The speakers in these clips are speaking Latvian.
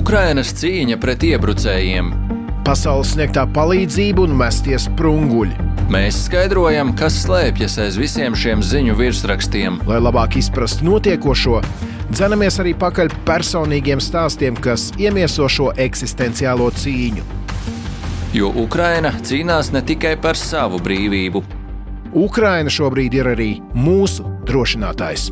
Ukrainas cīņa pret iebrucējiem. Pasaules sniegtā palīdzība un mestie sprunguļi. Mēs skaidrojam, kas slēpjas aiz visiem šiem ziņu virsrakstiem. Lai labāk izprastu notiekošo, dzenamies arī pakaļ personīgiem stāstiem, kas iemieso šo eksistenciālo cīņu. Jo Ukraina cīnās ne tikai par savu brīvību. Ukraina šobrīd ir arī mūsu drošinātājs.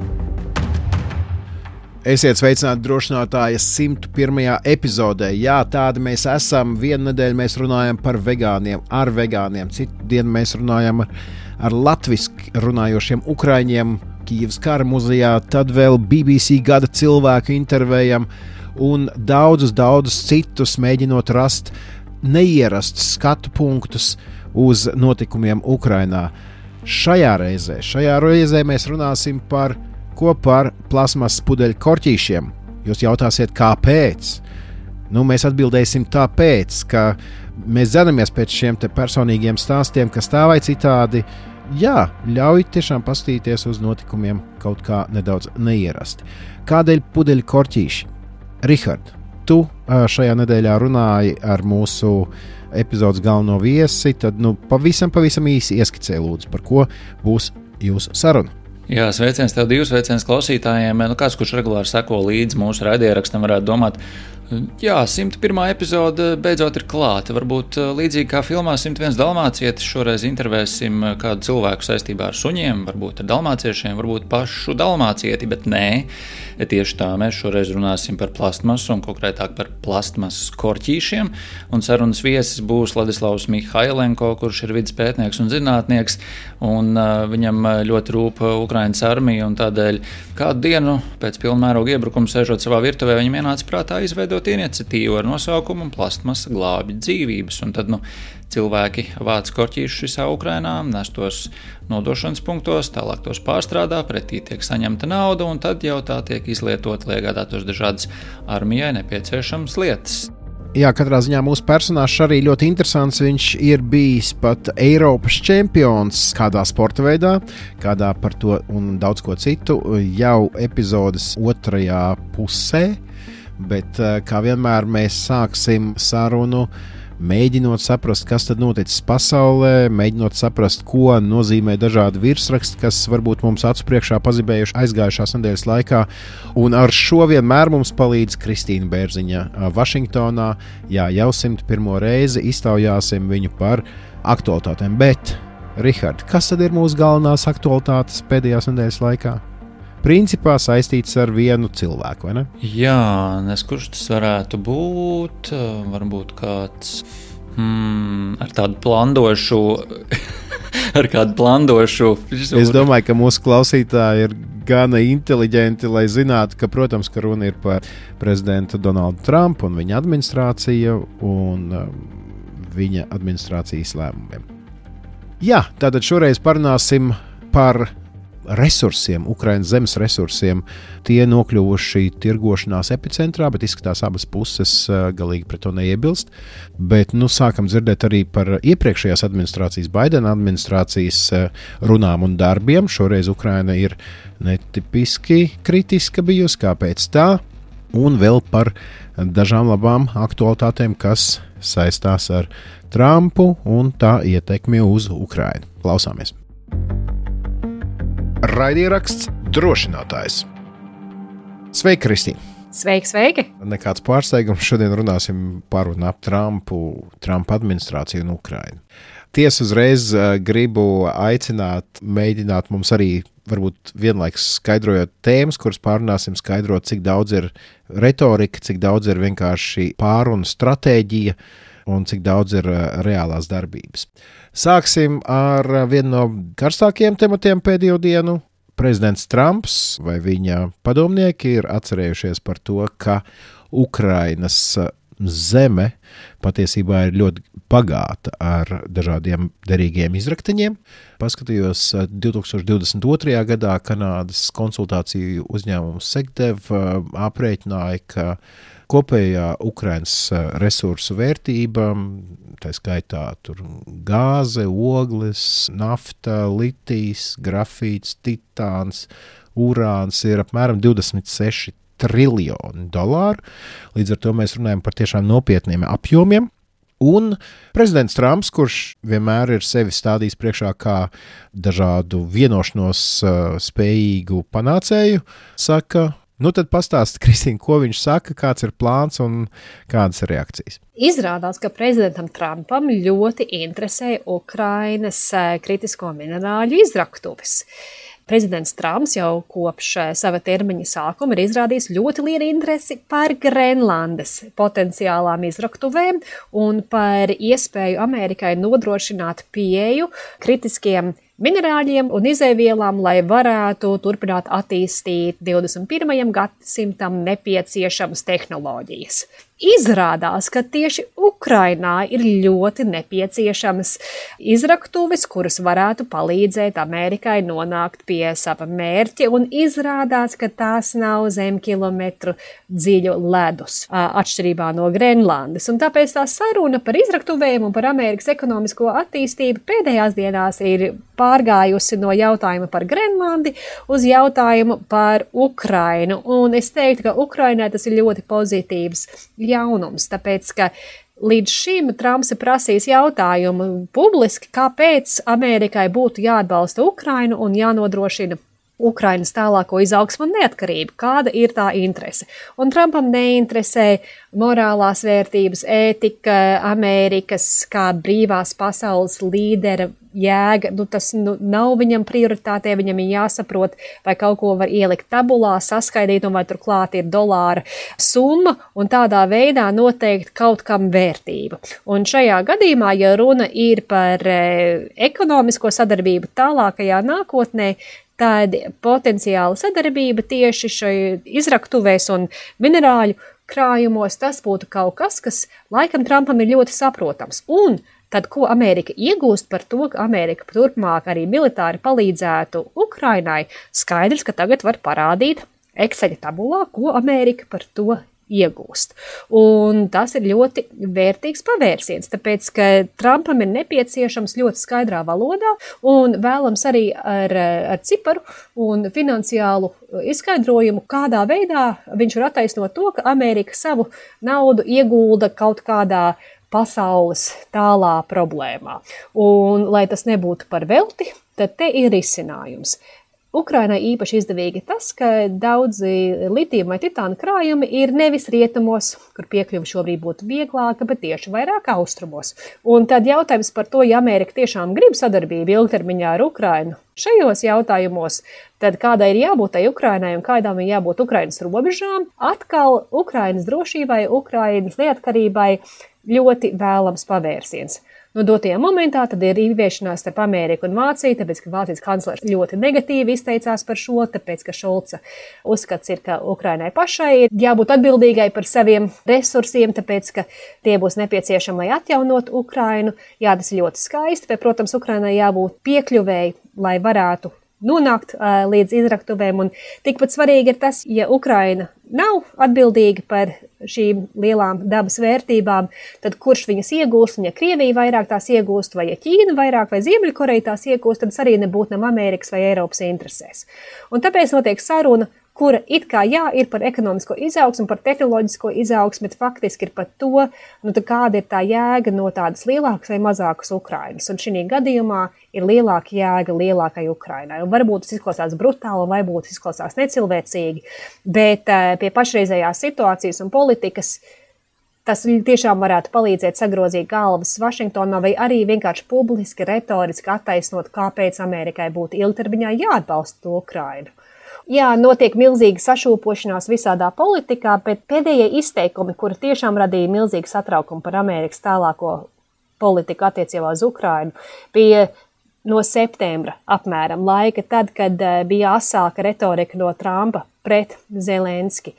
Esiet sveicināti drošinātāja 101. epizodē. Jā, tādi mēs esam. Vienu nedēļu mēs runājam par vegāniem, ar vegāniem. Citu dienu mēs runājam ar latviski runājošiem ukraiņiem Kijevas kara muzejā. Tad vēl BBC gada cilvēku intervējam un daudzus citus mēģinot rast neierastus skatu punktus uz notikumiem Ukrainā. Šajā reizē mēs runāsim par plasmas pudeļu korķīšiem. Jūs jautāsiet, kāpēc? Mēs atbildēsim tāpēc, ka mēs dzenamies pēc šiem te personīgiem stāstiem, kas tā vai citādi, ļauj tiešām paskatīties uz notikumiem kaut kā nedaudz neierasti. Kādēļ pudeļu korķīši? Rihard, tu šajā nedēļā runāji ar mūsu epizodes galveno viesi, tad pavisam īsi ieskicē lūdzu, par ko būs jūsu saruna. Jā, sveiciens tev divus, sveiciens klausītājiem. Kāds, kurš regulāri seko līdzi mūsu raidierakstam, varētu domāt, 101. epizode beidzot ir klāta. Varbūt līdzīgi kā filmā 101 dalmācietis, šoreiz intervēsim kādu cilvēku saistībā ar suņiem, varbūt ar dalmāciešiem, varbūt pašu dalmācieti, bet nē. Tieši tā, mēs šoreiz runāsim par plastmasu un konkrētāk par plastmasas korķīšiem. Un sarunas viesis būs Ladislavs Mihailenko, kurš ir vides pētnieks un zinātnieks, un viņam ļoti rūp Ukrainas armija, un tādēļ kādu dienu pēc pilnmēroga iebrukuma sēžot savā virtuvē, viņam ienāca prātā izveidot iniciatīvu ar nosaukumu Plastmasa glābj dzīvības. Un tad cilvēki vāc korķīšus visā Ukrainā, nes tos nodošanas punktos, tālāk tos pārstrādā, pretī tiek saņemta nauda, un tad jau tā tiek izlietota, lai iegādātos dažādas armijai nepieciešamas lietas. Jā, katrā ziņā mūsu personāžs arī ļoti interesants. Viņš ir bijis pat Eiropas čempions kādā sporta veidā, kādā par to un daudz ko citu jau epizodes otrajā pusē, bet kā vienmēr mēs sāksim sarunu mēģinot saprast, kas tad noticis pasaulē, mēģinot saprast, ko nozīmē dažādi virsraksti, kas varbūt mums acu priekšā pazibējuši aizgājušās nedēļas laikā. Un ar šo vienmēr mums palīdz Kristīna Bērziņa Vašingtonā. Jā, jau 101. reizi iztaujāsim viņu par aktualitātēm. Bet, Rihard, kas tad ir mūsu galvenās aktualitātes pēdējās nedēļas laikā? Principā saistīts ar vienu cilvēku, vai ne? Jā, kurš tas varētu būt? Varbūt kāds ar tādu plandošu, Es domāju, ka mūsu klausītāji ir gana inteliģenti, lai zinātu, ka, protams, ka runa ir par prezidentu Donaldu Trumpu un viņa administrāciju un viņa administrācijas lēmumiem. Jā, tātad šoreiz parunāsim par resursiem, Ukrainas zemes resursiem. Tie nokļuvuši tirgošanās epicentrā, bet izskatās abas puses galīgi pret to neiebilst. Bet sākam dzirdēt arī par iepriekšējās administrācijas, Baidena administrācijas runām un darbiem. Šoreiz Ukraina ir netipiski kritiska bijusi, kāpēc tā, un vēl par dažām labām aktualitātēm, kas saistās ar Trumpu un tā ietekmi uz Ukrainu. Klausāmies! Raidieraksts drošinātājs. Sveiki, Kristīna! Sveiki! Nekāds pārsteigums, šodien runāsim par un ap Trumpa administrāciju un Ukrainu. Tiesa uzreiz gribu aicināt, mēģināt mums arī, varbūt vienlaiks skaidrojot tēmas, kuras pārunāsim, skaidrot, cik daudz ir retorika, cik daudz ir vienkārši pārunu stratēģija un cik daudz ir reālās darbības. Sāksim ar vienu no karstākajiem tematiem pēdējo dienu. Prezidents Trumps vai viņa padomnieki ir atcerējušies par to, ka Ukrainas zeme patiesībā ir ļoti bagāta ar dažādiem derīgiem izrakteņiem. Paskatījos 2022. gadā Kanādas konsultāciju uzņēmums Segdev aprēķināja, ka kopējā Ukrainas resursu vērtība, tā skaitā tur gāze, ogles, nafta, litijs, grafīts, titāns, urāns ir apmēram 26 triljoni dolāru. Līdz ar to mēs runājam par tiešām nopietniem apjomiem. Un prezidents Trumps, kurš vienmēr ir sevi stādījis priekšā kā dažādu vienošanos spējīgu panācēju, saka, nu tad pastāsti, Kristīna, ko viņš saka, kāds ir plāns un kādas ir reakcijas. Izrādās, ka prezidentam Trumpam ļoti interesē Ukrainas kritisko minerāļu izraktuves. Prezidents Trumps jau kopš sava termiņa sākuma ir izrādījis ļoti lielu interesi par Grenlandes potenciālām izraktuvēm un par iespēju Amerikai nodrošināt pieeju kritiskiem minerāļiem un izēvielām, lai varētu turpināt attīstīt 21. gadsimtam nepieciešamas tehnoloģijas. Izrādās, ka tieši Ukrainā ir ļoti nepieciešamas izraktuves, kuras varētu palīdzēt Amerikai nonākt pie sava mērķa, un izrādās, ka tās nav zem kilometru dziļu ledus, atšķirībā no Grenlandes. Un tāpēc tā saruna par izraktuvēm un par Amerikas ekonomisko attīstību pēdējās dienās ir pārgājusi no jautājuma par Grenlandi uz jautājumu par Ukrainu. Un es teiktu, ka Ukrainai tas ir ļoti pozitīvs jaunums, tāpēc, ka līdz šim Trumps ir prasījis jautājumu publiski, kāpēc Amerikai būtu jāatbalsta Ukrainu un jānodrošina Ukrainas tālāko izaugsmu un neatkarību. Kāda ir tā interese? Un Trumpam neinteresē morālās vērtības, ētika, Amerikas kā brīvās pasaules līdera jēga. Tas nav viņam prioritātē, viņam ir jāsaprot, vai kaut ko var ielikt tabulā, saskaidīt, un vai turklāt ir dolāra summa, un tādā veidā noteikt kaut kam vērtību. Un šajā gadījumā, ja runa ir par ekonomisko sadarbību tālākajā nākotnē, tad potenciāla sadarbība tieši šai izraktuvēs un minerāļu krājumos, tas būtu kaut kas, kas laikam Trumpam ir ļoti saprotams. Un tad, ko Amerika iegūst par to, ka Amerika turpmāk arī militāri palīdzētu Ukrainai, skaidrs, ka tagad var parādīt Excel tabulā, ko Amerika par to iegūst. Un tas ir ļoti vērtīgs pavērsiens, tāpēc, ka Trumpam ir nepieciešams ļoti skaidrā valodā un vēlams arī ar ciparu un finansiālu izskaidrojumu, kādā veidā viņš var attaisnot to, ka Amerika savu naudu iegulda kaut kādā pasaules tālā problēmā. Un, lai tas nebūtu par velti, tad te ir risinājums. Ukrainai īpaši izdevīgi tas, ka daudzi litijuma vai titāna krājumi ir nevis rietumos, kur piekļuva šobrīd būtu vieglāka, bet tieši vairāk austrumos. Un tad jautājums par to, ja Amerika tiešām grib sadarbību ilgtermiņā ar Ukrainu šajos jautājumos, tad kādai ir jābūt tai Ukrainai un kādām ir jābūt Ukrainas robežām, atkal Ukrainas drošībai, Ukrainas neatkarībai ļoti vēlams pavērsiens. Dotajā momentā tad ir ieviešanās starp Ameriku un Vāciju, tāpēc, ka Vācijas kanclers ļoti negatīvi izteicās par šo, tāpēc, ka Šolca uzskats ir, ka Ukrainai pašai ir jābūt atbildīgai par saviem resursiem, tāpēc, ka tie būs nepieciešami, lai atjaunot Ukrainu. Jā, tas ir ļoti skaisti, bet, protams, Ukrainai jābūt piekļuvēji, lai varētu nonākt līdz izraktuvēm, un tikpat svarīgi ir tas, ja Ukraina nav atbildīga par šīm lielām dabas vērtībām, tad kurš viņas iegūst, un ja Krievija vairāk tās iegūst, vai ja Ķīna vairāk, vai Ziemeļkoreja tās iegūst, tad arī nebūtu nam Amerikas vai Eiropas interesēs. Un tāpēc notiek saruna, kura it kā ir par ekonomisko izaugsmu, par tehnoloģisko izaugsmu, bet faktiski ir par to, kāda ir tā jēga no tādas lielākas vai mazākas Ukrainas. Un šī gadījumā ir lielāka jēga lielākai Ukrainai. Un varbūt tas izklausās brutāli, vai varbūt izklausās necilvēcīgi, bet pie pašreizējās situācijas un politikas tas tiešām varētu palīdzēt sagrozīt galvas Vašingtonā vai arī vienkārši publiski, retoriski attaisnot, kāpēc Amerikai būtu ilgtermiņā jāatbalsta Ukrainu. Jā, notiek milzīga sašūpošanās visādā politikā, bet pēdējie izteikumi, kuri tiešām radīja milzīgu satraukumu par Amerikas tālāko politiku attiecībā uz Ukrainu, bija no septembra apmēram laika, tad, kad bija asāka retorika no Trumpa pret Zelenski.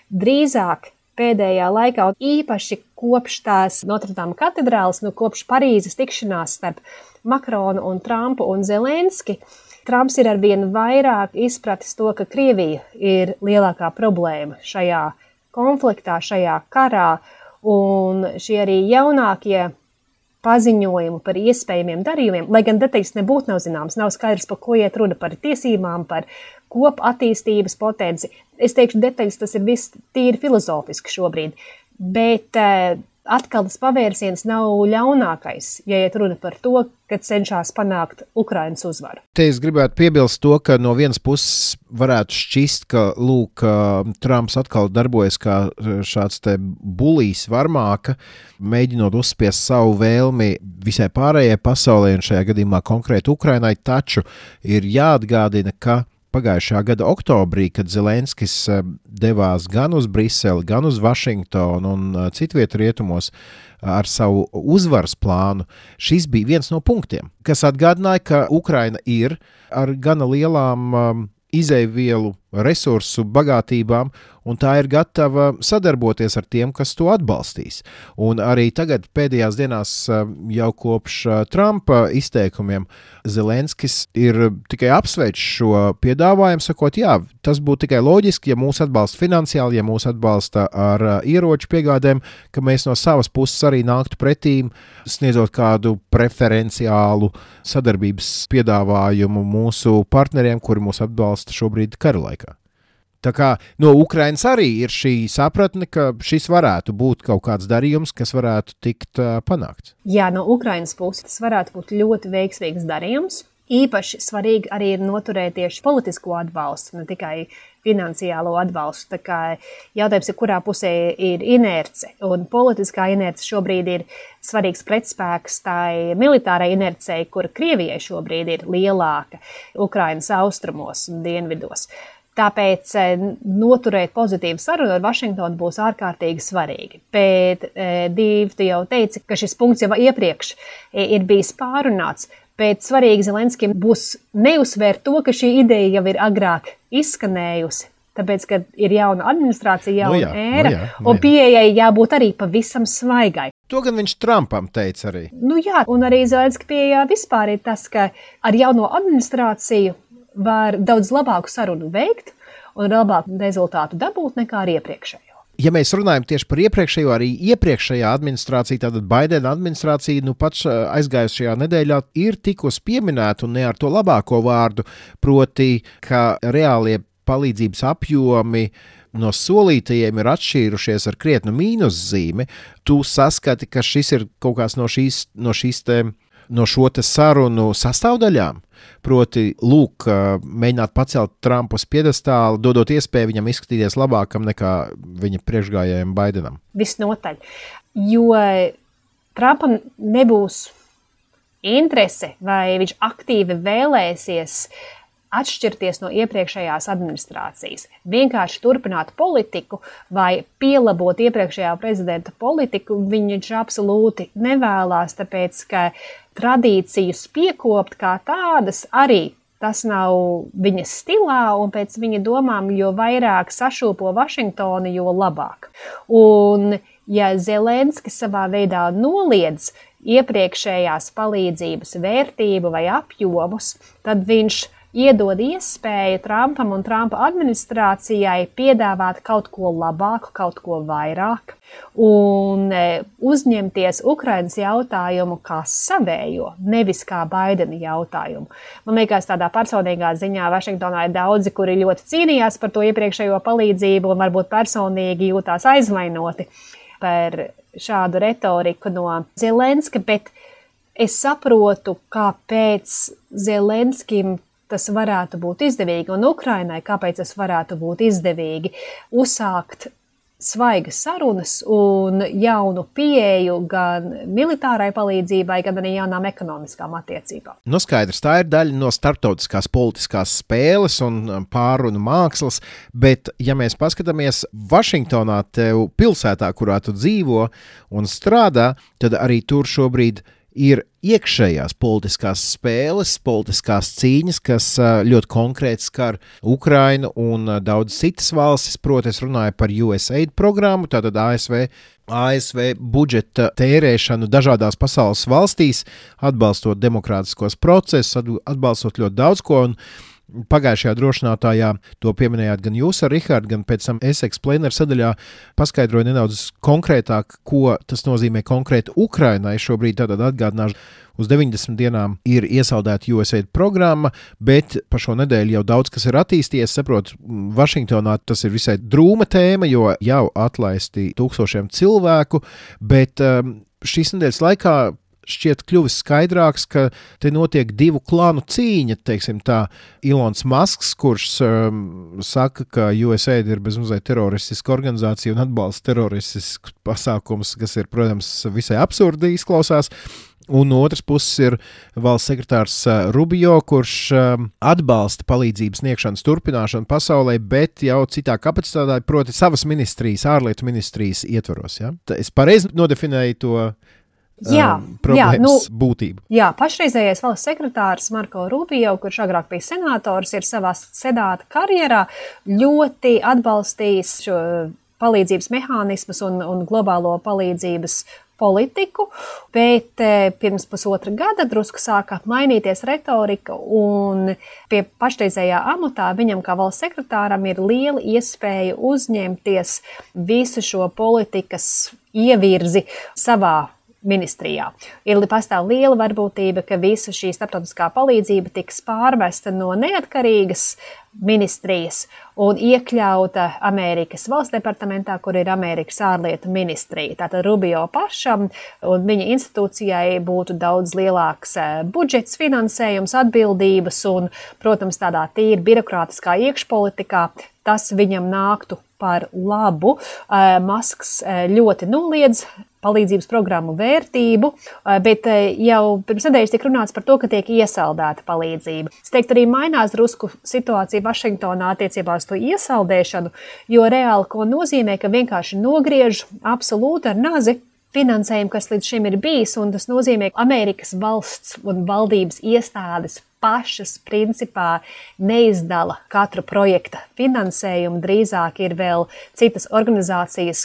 Drīzāk pēdējā laikā, un īpaši kopš tās Notre-Dame katedrāles, kopš Parīzes tikšanās starp Makronu un Trumpu un Zelenski, Trumps ir arvien vairāk izpratis to, ka Krievija ir lielākā problēma šajā konfliktā, šajā karā, un šie arī jaunākie paziņojumu par iespējamiem darījumiem, lai gan detaļas nebūtu nav zināmas, nav skaidrs, par ko iet runa, par tiesībām, par kopu attīstības potenci. Es teikšu, detaļas tas ir viss tīri filozofiski šobrīd, bet atkal tas pavērsiens nav ļaunākais, ja iet runa par to, kad cenšas panākt Ukrainas uzvaru. Te es gribētu piebilst to, ka no vienas puses varētu šķist, ka, lūk, Trumps atkal darbojas kā šāds te bulijs varmāka, mēģinot uzspiest savu vēlmi visai pārējai pasaulē un šajā gadījumā konkrēti Ukrainai, taču ir jāatgādina, ka pagājušā gada oktobrī, kad Zelenskis devās gan uz Briseli, gan uz Vašingtonu un citvietu rietumos ar savu uzvaras plānu, šis bija viens no punktiem, kas atgādināja, ka Ukraina ir ar gana lielām izejvielu resursu bagātībām, un tā ir gatava sadarboties ar tiem, kas to atbalstīs. Un arī tagad pēdējās dienās jau kopš Trumpa izteikumiem Zelenskis ir tikai apsveicis šo piedāvājumu, sakot, jā, tas būtu tikai loģiski, ja mūs atbalsta finansiāli, ja mūs atbalsta ar ieroču piegādēm, ka mēs no savas puses arī nāktu pretīm, sniedzot kādu preferenciālu sadarbības piedāvājumu mūsu partneriem, kuri mūs atbalsta šobrīd kara laikā. Tā kā no Ukrainas arī ir šī sapratne, ka šis varētu būt kaut kāds darījums, kas varētu tikt panākts. Jā, no Ukrainas puses tas varētu būt ļoti veiksmīgs darījums. Īpaši svarīgi arī ir noturēt tieši politisko atbalstu, ne tikai finansiālo atbalstu. Tā kā jautājums ir, kurā pusē ir inerce, un politiskā inerce šobrīd ir svarīgs pretspēks tai militārai inercei, kur Krievijai šobrīd ir lielāka Ukrainas austrumos un dienvidos. Tāpēc noturēt pozitīvu sarunu ar Vašingtonu būs ārkārtīgi svarīgi. Bet, Dīva, tu jau teici, ka šis punkts jau iepriekš ir bijis pārunāts, bet svarīgi Zelenskim būs neuzsvērt to, ka šī ideja jau ir agrāk izskanējusi, tāpēc, ka ir jauna administrācija, jauna ēra, un pieejai jābūt arī pavisam svaigai. To gan viņš Trumpam teica arī. Nu jā, un arī Zelenska pieejā vispār ir tas, ka ar jauno administrāciju var daudz labāku sarunu veikt un labāku rezultātu dabūt nekā ar iepriekšējo. Ja mēs runājam tieši par iepriekšējo, arī iepriekšējā administrācija, tātad Baidena administrācija, pats aizgājušajā nedēļā ir tikus pieminēta un ne ar to labāko vārdu, proti, ka reālie palīdzības apjomi no solītajiem ir atšķīrušies ar krietnu mīnuszīmi. Tu saskati, ka šis ir kaut kāds no šo te sarunu sastāvdaļām? Proti, lūk, mēģināt pacelt Trumpu uz piedestālu, dodot iespēju viņam izskatīties labākam nekā viņa priekšgājējiem Baidenam. Visnotaļ, jo Trumpam nebūs interese vai viņš aktīvi vēlēsies atšķirties no iepriekšējās administrācijas. Vienkārši turpināt politiku vai pielabot iepriekšējā prezidenta politiku viņš absolūti nevēlās, tāpēc, ka tradīcijas piekopt kā tādas arī tas nav viņas stilā, un pēc viņa domām, jo vairāk sašūpo Vašingtonu, jo labāk. Un ja Zelenskis savā veidā noliedz iepriekšējās palīdzības vērtību vai apjomus, tad viņš iedod iespēju Trumpam un Trumpa administrācijai piedāvāt kaut ko labāku, kaut ko vairāk un uzņemties Ukrainas jautājumu kā savējo, nevis kā Baidena jautājumu. Man liekas, tādā personīgā ziņā Vašingtonā ir daudzi, kuri ļoti cīnījās par to iepriekšējo palīdzību un varbūt personīgi jūtās aizvainoti par šādu retoriku no Zelenska, bet es saprotu, kāpēc Zelenskim tas varētu būt izdevīgi, un Ukrainai, kāpēc tas varētu būt izdevīgi uzsākt svaigas sarunas un jaunu pieeju gan militārai palīdzībai, gan arī jaunām ekonomiskām attiecībām. Nu skaidrs, tā ir daļa no starptautiskās politiskās spēles un pārunu mākslas, bet ja mēs paskatāmies Vašingtonā, tev pilsētā, kurā tu dzīvo un strādā, tad arī tur šobrīd ir iekšējās politiskās spēles, politiskās cīņas, kas ļoti konkrēti skar Ukrainu un daudz citas valstis. Proti, es runāju par USAID programmu, tātad ASV budžeta tērēšanu dažādās pasaules valstīs, atbalstot demokrātiskos procesus, atbalstot ļoti daudz ko. Un pagājušajā drošinātājā to pieminējāt gan jūs ar Rihardu, gan pēc tam es Explainer sadaļā paskaidroju nedaudz konkrētāk, ko tas nozīmē konkrēti Ukrainai. Šobrīd tātad atgādināšu, uz 90 dienām ir iesaldēta USAID programma, bet pa šo nedēļu jau daudz kas ir attīstījies. Saprotu, Vašingtonā tas ir visai drūma tēma, jo jau atlaisti tūkstošiem cilvēku, bet šīs nedēļas laikā šķiet kļuvis skaidrāks, ka te notiek divu klānu cīņa, teiksim tā. Ilons Masks, kurš saka, ka USAID ir bezmazliet teroristiska organizācija un atbalsta teroristisks pasākums, kas ir, protams, visai absurdi izklausās. Un no otras puses ir valsts sekretārs Rubio, kurš atbalsta palīdzības sniegšanas turpināšanu pasaulē, bet jau citā kapacitātē, proti savas ministrijas, ārlietu ministrijas ietvaros. Ja? Es pareizi nodefinēju to problēmas būtību. Jā, pašreizējais valsts sekretārs Marko Rubio, kurš agrāk bija senators, ir savā senāta karjerā ļoti atbalstījis šo palīdzības mehānismus un globālo palīdzības politiku, bet pirms pusotra gada drusku sāka mainīties retorika, un pie pašreizējā amatā viņam kā valsts sekretāram ir liela iespēja uzņemties visu šo politikas ievirzi savā ministrijā. Ir pastāv liela varbūtība, ka visa šī starptautiskā palīdzība tiks pārvesta no neatkarīgas ministrijas un iekļauta Amerikas valsts departamentā, kur ir Amerikas ārlietu ministrija. Tātad Rubio pašam un viņa institūcijai būtu daudz lielāks budžets, finansējums, atbildības un, protams, tādā tīri birokrātiskā iekšpolitikā tas viņam nāktu par labu. Masks ļoti noliedz palīdzības programmu vērtību, bet jau pirms nedēļas tiek runāts par to, ka tiek iesaldēta palīdzība. Es teiktu, arī mainās drusku situācija Vašingtonā attiecībā uz to iesaldēšanu, jo reāli ko nozīmē, ka vienkārši nogriež absolūti ar nazi finansējumu, kas līdz šim ir bijis, un tas nozīmē, ka Amerikas valsts un valdības iestādes pašas principā neizdala katru projekta finansējumu, drīzāk ir vēl citas organizācijas,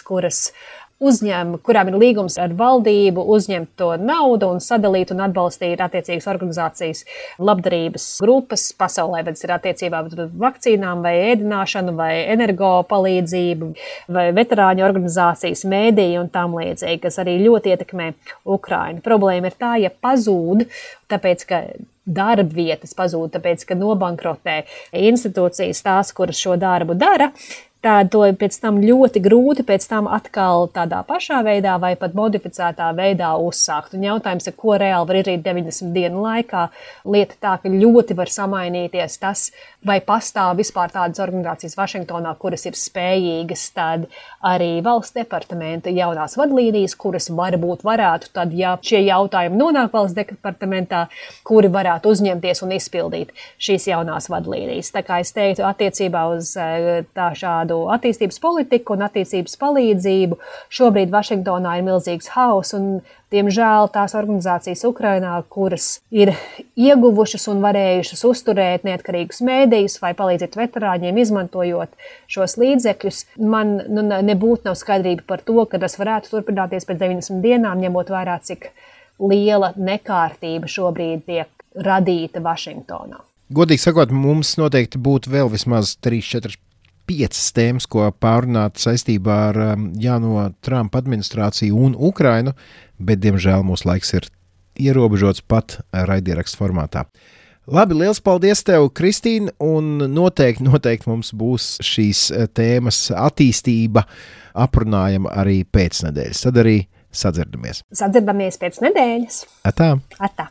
kurām ir līgums ar valdību, uzņemt to naudu un sadalīt un atbalstīt attiecīgas organizācijas labdarības grupas pasaulē, bet tas ir attiecībā par vakcīnām vai ēdināšanu vai energo palīdzību vai veterāņu organizācijas, mēdīju un tam līdzīgi, kas arī ļoti ietekmē Ukrainu. Problēma ir tā, ja pazūd, tāpēc, ka darbvietas pazūd, tāpēc, ka nobankrotē institūcijas tās, kuras šo darbu dara, tad to pēc tam ļoti grūti pēc tam atkal tādā pašā veidā vai pat modificētā veidā uzsākt. Un jautājums ir, ko reāli var izdarīt 90 dienu laikā. Lieta tā, ka ļoti var samainīties tas, vai pastāv vispār tādas organizācijas Vašingtonā, kuras ir spējīgas, tad arī valsts departamenta jaunās vadlīnijas, kuras varētu, tad, ja šie jautājumi nonāk valsts departamentā, kuri varētu uzņemties un izpildīt šīs jaunās vadlīnijas. Tā kā es teiktu, attiecībā uz tā šādu attīstības politiku un attīstības palīdzību. Šobrīd Vašingtonā ir milzīgs hauss un, diemžēl, tās organizācijas Ukrainā, kuras ir ieguvušas un varējušas uzturēt neatkarīgus mēdījus vai palīdzēt veterāņiem, izmantojot šos līdzekļus, man nebūtu nav skaidrība par to, ka tas varētu turpināties pēc 90 dienām, ņemot vērā, cik liela nekārtība šobrīd tiek radīta Vašingtonā. Godīgi sakot, mums noteikti būtu vēl vismaz 3, 4, 5 tēmas, ko pārunāt saistībā ar jauno Trumpa administrāciju un Ukrainu, bet, diemžēl, mūsu laiks ir ierobežots pat raidierakstu formātā. Labi, liels paldies tev, Kristīne, un noteikti mums būs šīs tēmas attīstība aprunājama arī pēc nedēļas. Tad arī sadzirdamies. Sadzirdamies pēc nedēļas. Atā. Atā.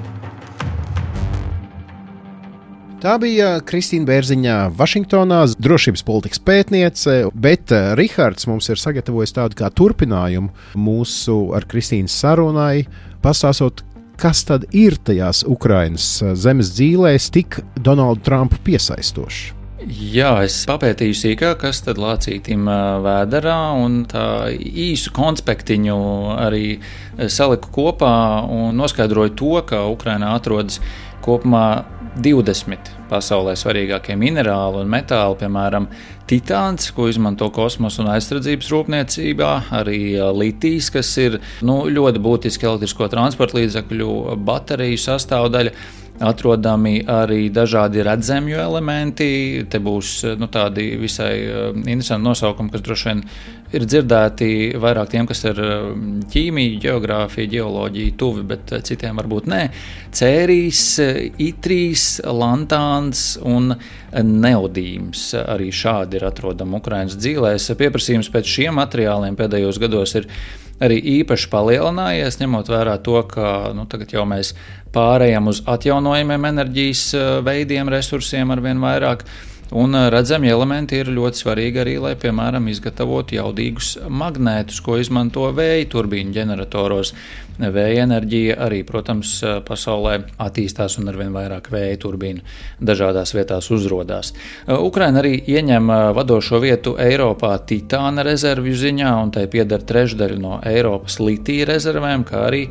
Tā bija Kristīne Bērziņā, Vašingtonā, drošības politikas pētniece, bet Rihards mums ir sagatavojis tādu kā turpinājumu mūsu ar Kristīnas sarunai, pastāstot, kas tad ir tajās Ukrainas zemes dzīlēs tik Donaldu Trumpu piesaistoši. Jā, es papētīju sīkāk, kas tad lācītim vēderā, un tā īsu konspektiņu arī saliku kopā un noskaidroju to, ka Ukrainā atrodas kopumā 20 pasaulē svarīgākie minerāli un metāli, piemēram, titāns, ko izmanto kosmosa un aizsardzības rūpniecībā, arī litijs, kas ir ļoti būtiski elektrisko transporta līdzekļu bateriju sastāvdaļa, atrodami arī dažādi redzamju elementi. Te būs tādi visai interesanti nosaukumi, kas droši vien ir dzirdēti vairāk tiem, kas ir ķīmija, ģeogrāfija, ģeoloģija tuvi, bet citiem varbūt nē. Cērijs, itrīs, lantāns un neodīms. Arī šādi ir atrodami Ukrainas dzīlēs. Pieprasījums pēc šiem materiāliem pēdējos gados ir arī īpaši palielinājies, ņemot vērā to, ka tagad jau mēs pārējām uz atjaunojumiem enerģijas veidiem, resursiem arvien vairāk. Un redzami elementi ir ļoti svarīgi arī, lai, piemēram, izgatavotu jaudīgus magnētus, ko izmanto vēja turbīnu ģeneratoros. Vēja enerģija arī, protams, pasaulē attīstās un arvien vairāk vēja turbīnu dažādās vietās uzrodās. Ukraina arī ieņem vadošo vietu Eiropā titāna rezervju ziņā, un tai pieder trešdaļa no Eiropas litija rezervēm, kā arī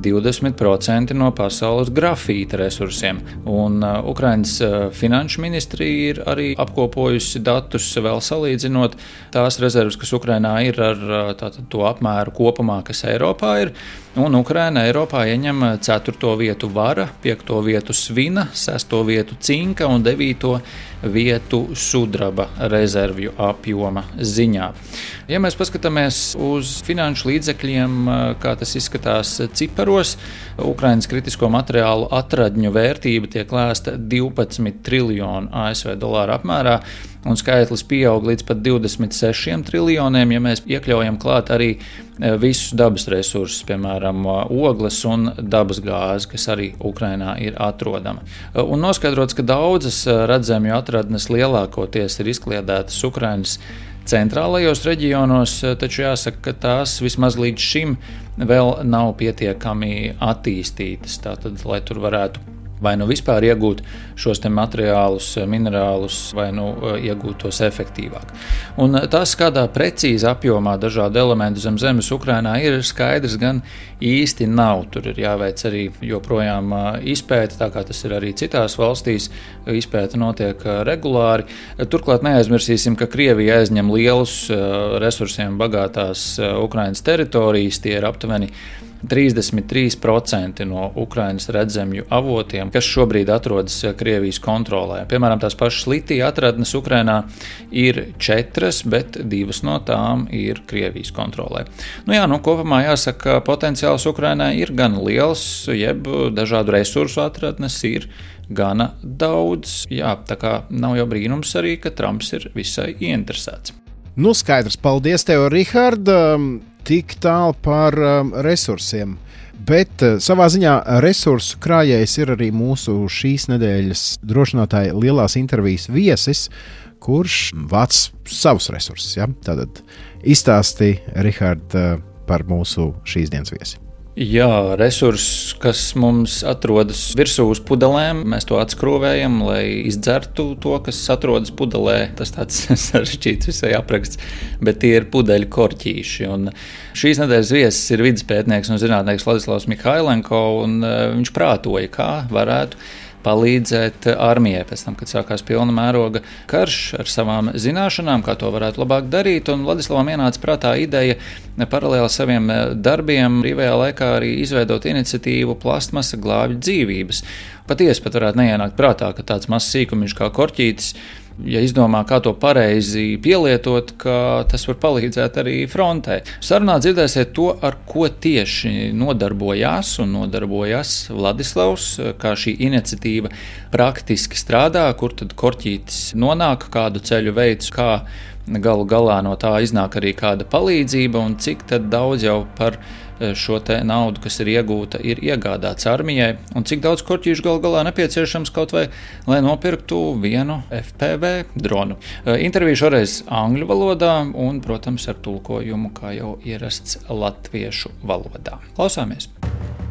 20% no pasaules grafīta resursiem. Un Ukrainas finanšu ministrija ir arī apkopojusi datus, vēl salīdzinot tās rezerves, kas Ukrainā ir ar to apmēru kopumā, kas Eiropā ir. Un Ukraina Eiropā ieņem 4. vietu vara, 5. vietu svina, 6. vietu cinka un 9. vietu sudraba rezervju apjoma ziņā. Ja mēs paskatāmies uz finanšu līdzekļiem, kā tas izskatās ciparos, Ukrainas kritisko materiālu atradņu vērtība tiek lēsta 12 triljonu ASV dolāru apmērā, un skaitlis pieaug līdz pat 26 triljoniem, ja mēs iekļaujam klāt arī visus dabas resursus, piemēram, ogles un dabas gāzi, kas arī Ukrainā ir atrodama. Un noskaidrots, ka daudzas redzamju atradnes lielākoties ir izkliedētas Ukrainas centrālajos reģionos, taču jāsaka, ka tās vismaz līdz šim vēl nav pietiekami attīstītas, tātad, lai tur varētu vai vispār iegūt šos te materiālus, minerālus, vai iegūt tos efektīvāk. Un tas, kādā precīzi apjomā dažādu elementu zem zemes Ukrainā ir skaidrs, gan īsti nav. Tur ir jāveic arī joprojām izpēte, tā kā tas ir arī citās valstīs. Izpēte notiek regulāri. Turklāt neaizmirsīsim, ka Krievija aizņem lielus resursiem bagātās Ukrainas teritorijas, tie ir aptuveni 33% no Ukrainas redzamju avotiem, kas šobrīd atrodas Krievijas kontrolē. Piemēram, tās pašas litija atradnes Ukrainā ir 4, bet 2 no tām ir Krievijas kontrolē. Kopumā jāsaka, ka potenciāls Ukrainai ir gan liels, jeb dažādu resursu atradnes ir gana daudz. Jā, tā kā nav jau brīnums arī, ka Trumps ir visai ieinteresēts. Skaidrs. Paldies tev, Rihard. Tik tālu par resursiem. Bet savā ziņā resursu krājējs ir arī mūsu šīs nedēļas drošinātāja lielās intervijas viesis, kurš vāc savus resursus. Ja? Tātad izstāstīja, Rihard, par mūsu šīs dienas viesi. Jā, resurss, kas mums atrodas virsū uz pudelēm, mēs to atskrūvējam, lai izdzertu to, kas atrodas pudelē. Tas tāds sarežģīts visai apraksts, bet tie ir pudeļu korķīši. Un šīs nedēļas viesis ir vides pētnieks un zinātnieks Vladislavs Mihailenko, un viņš prātoja, kā varētu palīdzēt armijai pēc tam, kad sākās pilna mēroga karš ar savām zināšanām, kā to varētu labāk darīt. Un Vladislavam ienāca prātā ideja paralēli saviem darbiem brīvajā laikā arī izveidot iniciatīvu Plastmasa glābj dzīvības. Patiesi pat varētu neienākt prātā, ka tāds mazs sīkumiņš kā korķītis, ja izdomā, kā to pareizi pielietot, ka tas var palīdzēt arī frontē. Sarunā dzirdēsiet to, ar ko tieši nodarbojas Vladislavs, kā šī iniciatīva praktiski strādā, kur tad korķītis nonāk, kādu ceļu veids, kā galu galā no tā iznāk arī kāda palīdzība un cik tad daudz jau par šo te naudu, kas ir iegūta, ir iegādāts armijai, un cik daudz korķīšu galu galā nepieciešams kaut vai, lai nopirktu vienu FPV dronu. Interviju šoreiz angļu valodā un, protams, ar tulkojumu, kā jau ierasts latviešu valodā. Klausāmies!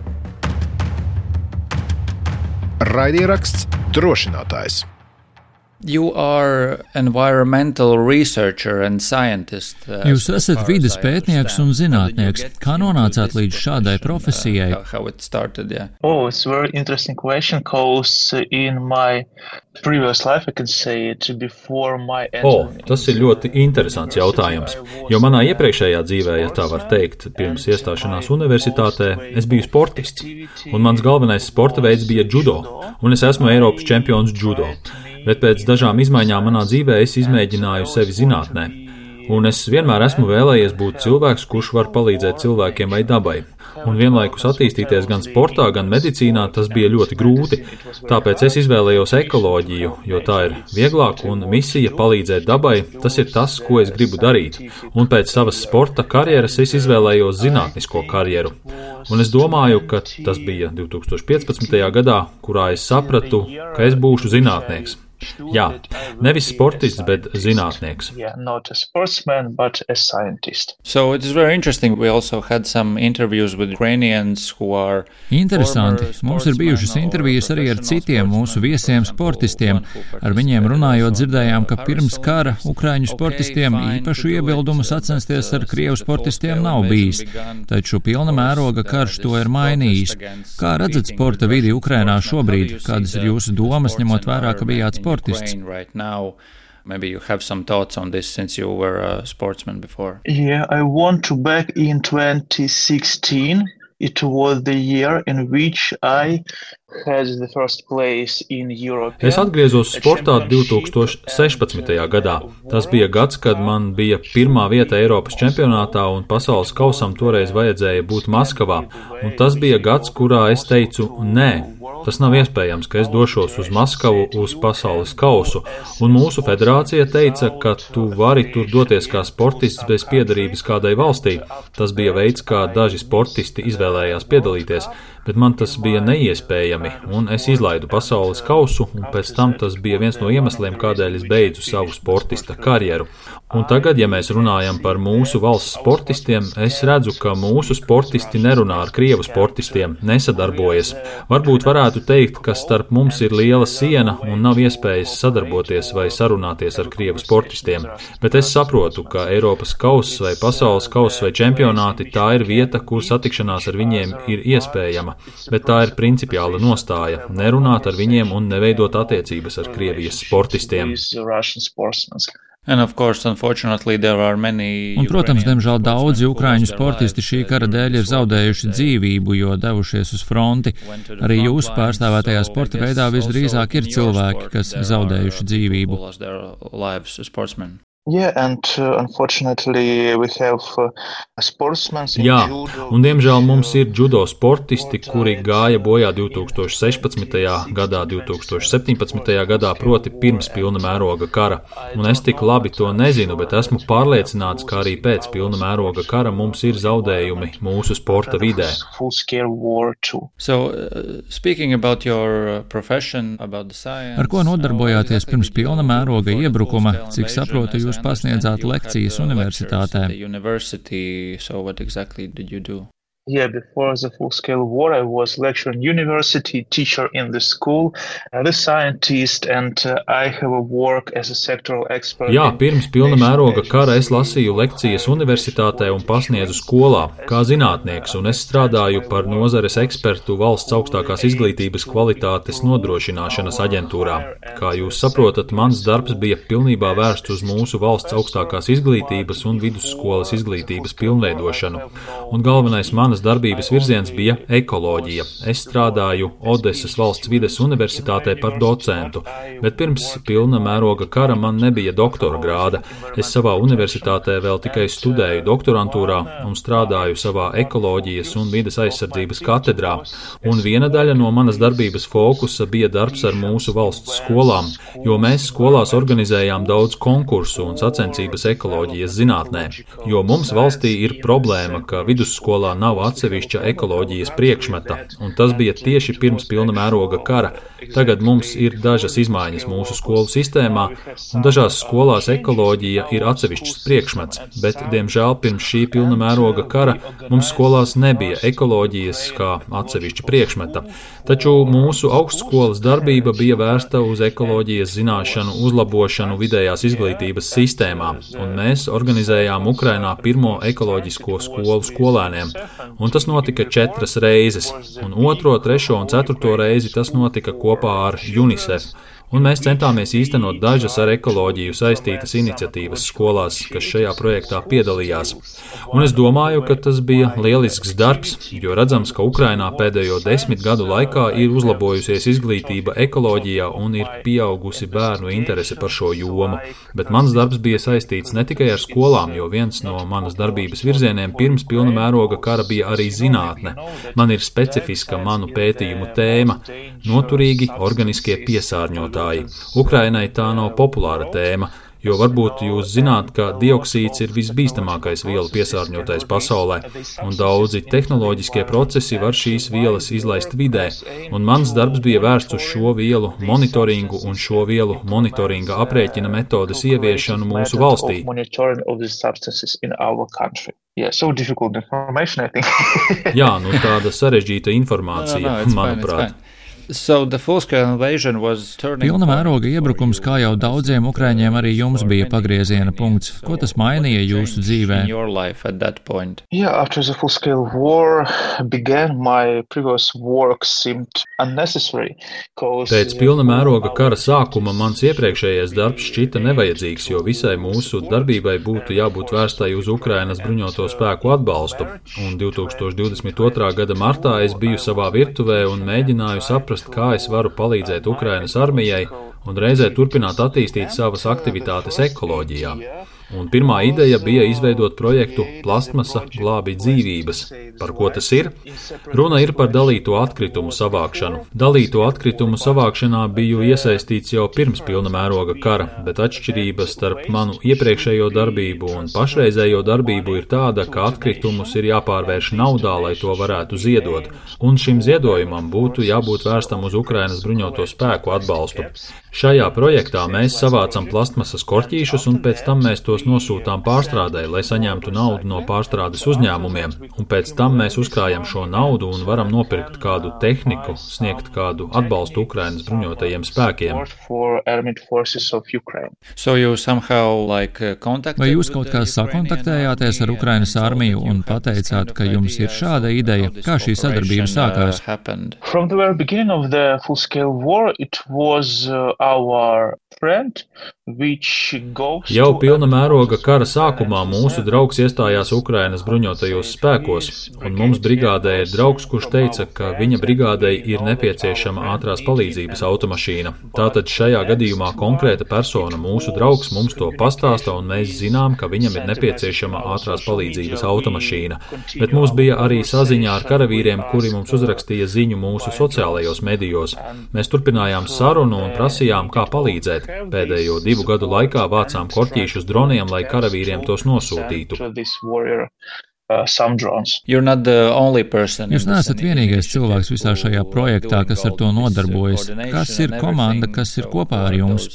Raidieraksts drošinātājs. You are environmental researcher and scientist. Jūs esat vides pētnieks un zinātnieks. Kā nonācāt līdz šādai profesijai? How it started, yeah. It's a very interesting question, because in my previous life, I can say it, before my Tas ir ļoti interesants jautājums, jo manā iepriekšējā dzīvē, ja tā var teikt, pirms iestāšanās universitātē, es biju sportists, un mans galvenais sporta veids bija judo, un es esmu Eiropas čempions judo. Bet pēc dažām izmaiņām manā dzīvē es izmēģināju sevi zinātnē. Un es vienmēr esmu vēlējies būt cilvēks, kurš var palīdzēt cilvēkiem vai dabai. Un vienlaikus attīstīties gan sportā, gan medicīnā, tas bija ļoti grūti. Tāpēc es izvēlējos ekoloģiju, jo tā ir vieglāk un misija palīdzēt dabai, tas ir tas, ko es gribu darīt. Un pēc savas sporta karjeras es izvēlējos zinātnisko karjeru. Un es domāju, ka tas bija 2015. gadā, kurā es sapratu, ka es būšu zinātnieks. Jā, nevis sportists, bet zinātnieks. Yeah, not a sportsman, but a scientist. So it is very interesting. We also had some interviews with Ukrainians who are Interesanti. Mums ir bijušas intervijas arī ar citiem mūsu viesiem sportistiem. Ar viņiem runājot dzirdējām, ka pirms kara Ukraiņu sportistiem īpašu iebildumu sacensties ar Krievu sportistiem nav bijis. Taču pilna mēroga karš to ir mainījis. Kā redzat sporta vidi Ukrainā šobrīd? Kādas ir jūsu domas, ņemot vērā, ka bijāt sportists? Right now. Maybe you have some thoughts on this since you were a sportsman before. Yeah, I want to back in 2016. It was the year in which I had the first place in Europe. Es atgriezos sportā 2016. gadā. Tas bija gads, kad man bija pirmā vieta Eiropas čempionātā un pasaules kausam toreiz vajadzēja būt Maskavā. Un tas bija gads, kurā es teicu nē. Tas nav iespējams, ka es došos uz Maskavu uz pasaules kausu. Un mūsu federācija teica, ka tu vari tur doties kā sportists bez piederības kādai valstī. Tas bija veids, kā daži sportisti izvēlējās piedalīties. Bet man tas bija neiespējami, un es izlaidu pasaules kausu, un pēc tam tas bija viens no iemesliem, kādēļ es beidzu savu sportista karjeru. Un tagad, ja mēs runājam par mūsu valsts sportistiem, es redzu, ka mūsu sportisti nerunā ar Krievu sportistiem, nesadarbojas. Varbūt varētu teikt, ka starp mums ir liela siena un nav iespējas sadarboties vai sarunāties ar Krievu sportistiem. Bet es saprotu, ka Eiropas kauss vai pasaules kauss vai čempionāti tā ir vieta, kur satikšanās ar viņiem ir iespējama. Bet tā ir principiāla nostāja – nerunāt ar viņiem un neveidot attiecības ar Krievijas sportistiem. And of course, unfortunately, there are many. Un, protams, diemžēl daudzi ukraiņu sportisti šī kara dēļ ir zaudējuši dzīvību, jo devušies uz fronti. Arī jūsu pārstāvētajā sporta veidā visdrīzāk ir cilvēki, kas zaudējuši dzīvību. Yeah, and unfortunately we have sportsmen in Jā, judo. Un diemžēl mums ir judo sportisti, kuri gāja bojā 2016. gadā, 2017. gadā, proti pirms pilna mēroga kara. Un es tik labi to nezinu, bet esmu pārliecināts, ka arī pēc pilna mēroga kara mums ir zaudējumi mūsu sporta vidē. Full-scale war too. So, speaking about your profession, about the science. Ar ko nodarbojāties pirms pilna mēroga iebrukuma, cik saprotu, jūs pasniedzāt lekcijas universitātē? So what exactly did you do? Yeah, before the full-scale war, I was lecturer in university, teacher in the school, the scientist, and I have a work as a sectoral expert. Jā, pirms pilna mēroga kara es lasīju lekcijas universitātē un pasniedzu skolā, kā zinātnieks, un es strādāju par nozares ekspertu valsts augstākās izglītības kvalitātes nodrošināšanas aģentūrā. Kā jūs saprotat, mans darbs bija pilnībā vērsts uz mūsu valsts augstākās izglītības un vidusskolas izglītības pilnveidošanu, un galvenais manas darbības virziens bija ekoloģija. Es strādāju Odesas valsts vides universitātē par docentu, bet pirms pilna mēroga kara man nebija doktora grāda. Es savā universitātē vēl tikai studēju doktorantūrā un strādāju savā ekoloģijas un vides aizsardzības katedrā, un viena daļa no manas darbības fokusa bija darbs ar mūsu valsts skolām, jo mēs skolās organizējām daudz konkursu un sacensības ekoloģijas zinātnē, jo mums valstī ir problēma, ka vidusskolā nav atsevišķa ekoloģijas priekšmeta, un tas bija tieši pirms pilna mēroga kara. Tagad mums ir dažas izmaiņas mūsu skolu sistēmā, un dažās skolās ekoloģija ir atsevišķs priekšmets, bet, diemžēl, pirms šī pilna mēroga kara mums skolās nebija ekoloģijas kā atsevišķa priekšmeta. Taču mūsu augstskolas darbība bija vērsta uz ekoloģijas zināšanu uzlabošanu vidējās izglītības sistēmā, un mēs organizējām Ukrainā pirmo ekoloģisko skolu skolēniem, un tas notika 4 reizes, un 2., 3. un 4. reizi tas notika kopā ar UNICEF. Un mēs centāmies īstenot dažas ar ekoloģiju saistītas iniciatīvas skolās, kas šajā projektā piedalījās. Un es domāju, ka tas bija lielisks darbs, jo redzams, ka Ukrainā pēdējo 10 gadu laikā ir uzlabojusies izglītība ekoloģijā un ir pieaugusi bērnu interese par šo jomu. Bet mans darbs bija saistīts ne tikai ar skolām, jo viens no manas darbības virzieniem pirms pilna mēroga kara bija arī zinātne. Man ir specifiska manu pētījumu tēma – noturīgi organiskie piesārņotāji. Ukrainai tā nav populāra tēma, jo varbūt jūs zināt, ka dioksīds ir visbīstamākais vielu piesārņotais pasaulē, un daudzi tehnoloģiskie procesi var šīs vielas izlaist vidē, un mans darbs bija vērsts uz šo vielu monitoringu un šo vielu monitoringa aprēķina metodes ieviešanu mūsu valstī. Jā, tāda sarežģīta informācija, manuprāt. Pilna mēroga iebrukums, kā jau daudziem Ukraiņiem, arī jums bija pagrieziena punkts. Ko tas mainīja jūsu dzīvē? Pēc pilna mēroga kara sākuma mans iepriekšējais darbs šķita nevajadzīgs, jo visai mūsu darbībai būtu jābūt vērstai uz Ukrainas bruņoto spēku atbalstu. Un 2022. gada martā es biju savā virtuvē un mēģināju saprast, kā es varu palīdzēt Ukrainas armijai un reizē turpināt attīstīt savas aktivitātes ekoloģijā. Un pirmā ideja bija izveidot projektu Plastmasa glābi dzīvības. Par ko tas ir? Runa ir par dalīto atkritumu savākšanu. Dalīto atkritumu savākšanā biju iesaistīts jau pirms pilna mēroga kara, bet atšķirība starp manu iepriekšējo darbību un pašreizējo darbību ir tāda, ka atkritumus ir jāpārvērš naudā, lai to varētu ziedot, un šim ziedojumam būtu jābūt vērstam uz Ukrainas bruņoto spēku atbalstu. Šajā projektā mēs savācam plastmasas korķīšus un pēc tam mēs tos nosūtām pārstrādē, lai saņemtu naudu no pārstrādes uzņēmumiem, un pēc tam mēs uzkrājam šo naudu un varam nopirkt kādu tehniku, sniegt kādu atbalstu Ukrainas bruņotajiem spēkiem. Vai jūs kaut kā sakontaktējāties ar Ukrainas armiju un pateicāt, ka jums ir šāda ideja? Kā šī sadarbība sākās? Jau pilna mēroga kara sākumā mūsu draugs iestājās Ukrainas bruņotajos spēkos, un mums brigādē ir draugs, kurš teica, ka viņa brigādei ir nepieciešama ātrās palīdzības automašīna. Tātad šajā gadījumā konkrēta persona, mūsu draugs, mums to pastāsta, un mēs zinām, ka viņam ir nepieciešama ātrās palīdzības automašīna. Bet mums bija arī saziņā ar karavīriem, kuri mums uzrakstīja ziņu mūsu sociālajos medijos. Mēs turpinājām sarunu un prasījām, kā palīdzēt. Pēdējo 2 gadu laikā vācām korķīšus droniem, lai karavīriem tos nosūtītu. Jūs neesat vienīgais cilvēks visā šajā projektā, kas ar to nodarbojas. Kas ir komanda, kas ir kopā ar jums?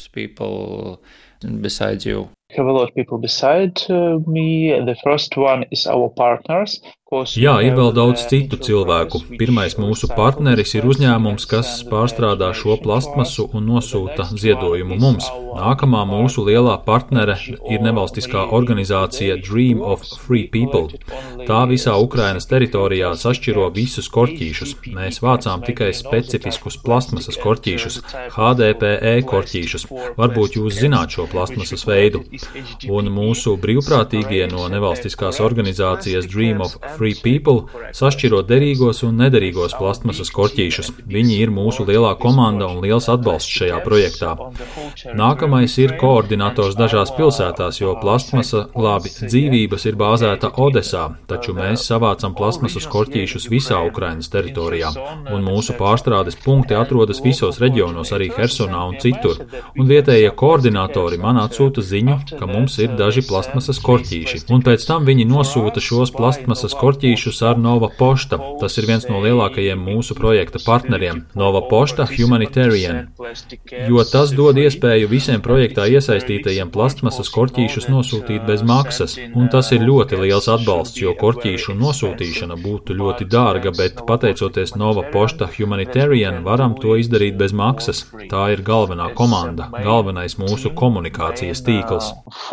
Jā, ir vēl daudz citu cilvēku. Pirmais mūsu partneris ir uzņēmums, kas pārstrādā šo plastmasu un nosūta ziedojumu mums. Nākamā mūsu lielā partnere ir nevalstiskā organizācija Dream of Free People. Tā visā Ukrainas teritorijā sašķiro visus korķīšus. Mēs vācām tikai specifiskus plastmasas korķīšus, HDPE korķīšus. Varbūt jūs zināt šo plastmasas veidu. Un mūsu brīvprātīgie no nevalstiskās organizācijas Dream of Free People sašķiro derīgos un nederīgos plastmasas korķīšus. Viņi ir mūsu lielā komanda un liels atbalsts šajā projektā. Nākamais ir koordinators dažās pilsētās, jo plastmasa glābi dzīvības ir bāzēta Odesā, taču mēs savācam plastmasas korķīšus visā Ukrainas teritorijā, un mūsu pārstrādes punkti atrodas visos reģionos, arī Hersonā un citur, un vietējie koordinatori man atsūta ziņu, ka mums ir daži plastmasas korķīši, un pēc tam viņi nosūta šos plastmasas korķīšus ar Nova Pošta. Tas ir viens no lielākajiem mūsu projekta partneriem, Nova Pošta Humanitarian, jo tas dod iespēju visiem projektā iesaistītajiem plastmasas korķīšus nosūtīt bez maksas, un tas ir ļoti liels atbalsts, jo korķīšu nosūtīšana būtu ļoti dārga, bet pateicoties Nova Pošta Humanitarian varam to izdarīt bez maksas. Tā ir galvenā komanda, galvenais mūsu komunikācijas tīkls.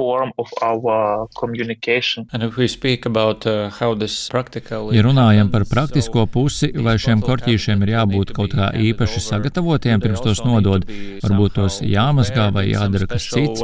Ja runājam par praktisko pusi, vai šiem korķīšiem ir jābūt kaut kā īpaši sagatavotiem pirms tos nodod, varbūt tos jāmazgā vai jādara kas cits?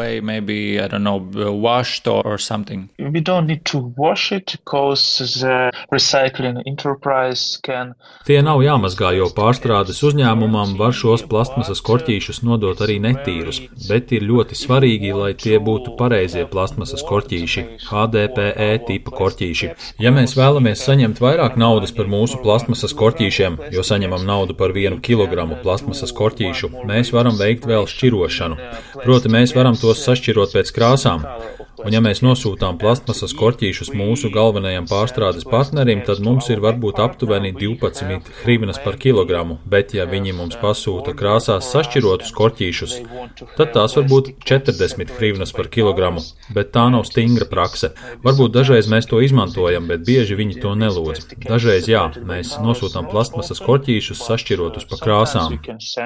Tie nav jāmazgā, jo pārstrādes uzņēmumam var šos plastmasas korķīšus nodot arī netīrus, bet ir ļoti svarīgi, lai tie būtu pareizie plastmasas korķīši, HDPE tipa korķīši. Ja mēs vēlamies saņemt vairāk naudas par mūsu plastmasas korķīšiem, jo saņemam naudu par 1 kilogramu plastmasas korķīšu, mēs varam veikt vēl šķirošanu. Proti, mēs varam tos sašķirot pēc krāsām. Un ja mēs nosūtām plastmasas korķīšus mūsu galvenajam pārstrādes partnerim, tad mums ir varbūt aptuveni 12 hrivnas par kilogramu, bet ja viņi mums pasūta krāsās sašķirotus korķīšus, tad tās var būt 40 hrivnas par kilogramu, bet tā nav stingra prakse. Varbūt dažreiz mēs to izmantojam, bet bieži viņi to nelodz. Dažreiz jā, mēs nosūtām plastmasas korķīšus sašķirotus pa krāsām.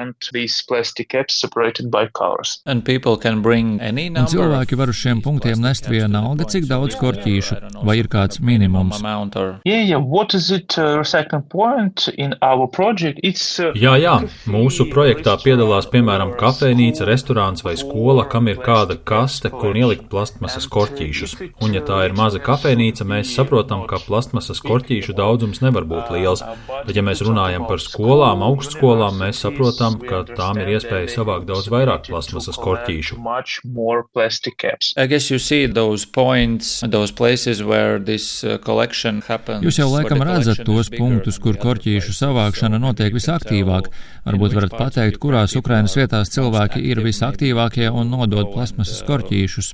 Un cilvēki var uz šiem punktiem nest vienalga, cik daudz korķīšu, vai ir kāds minimums? Jā, mūsu projektā piedalās piemēram kafejnīca, restorāns vai skola, kam ir kāda kaste, kur ielikt plastmasas korķīšus. Un ja tā ir maza kafejnīca, mēs saprotam, ka plastmasas korķīšu daudzums nevar būt liels, bet ja mēs runājam par skolām, augstskolām, mēs saprotam, ka tām ir iespēja savākt daudz vairāk plastmasas korķīšu. Jūs jau laikam redzat tos punktus, kur korķīšu savākšana notiek visaktīvāk. Varbūt varat pateikt, kurās Ukrainas vietās cilvēki ir visaktīvākie un nodod plastmasas korķīšus.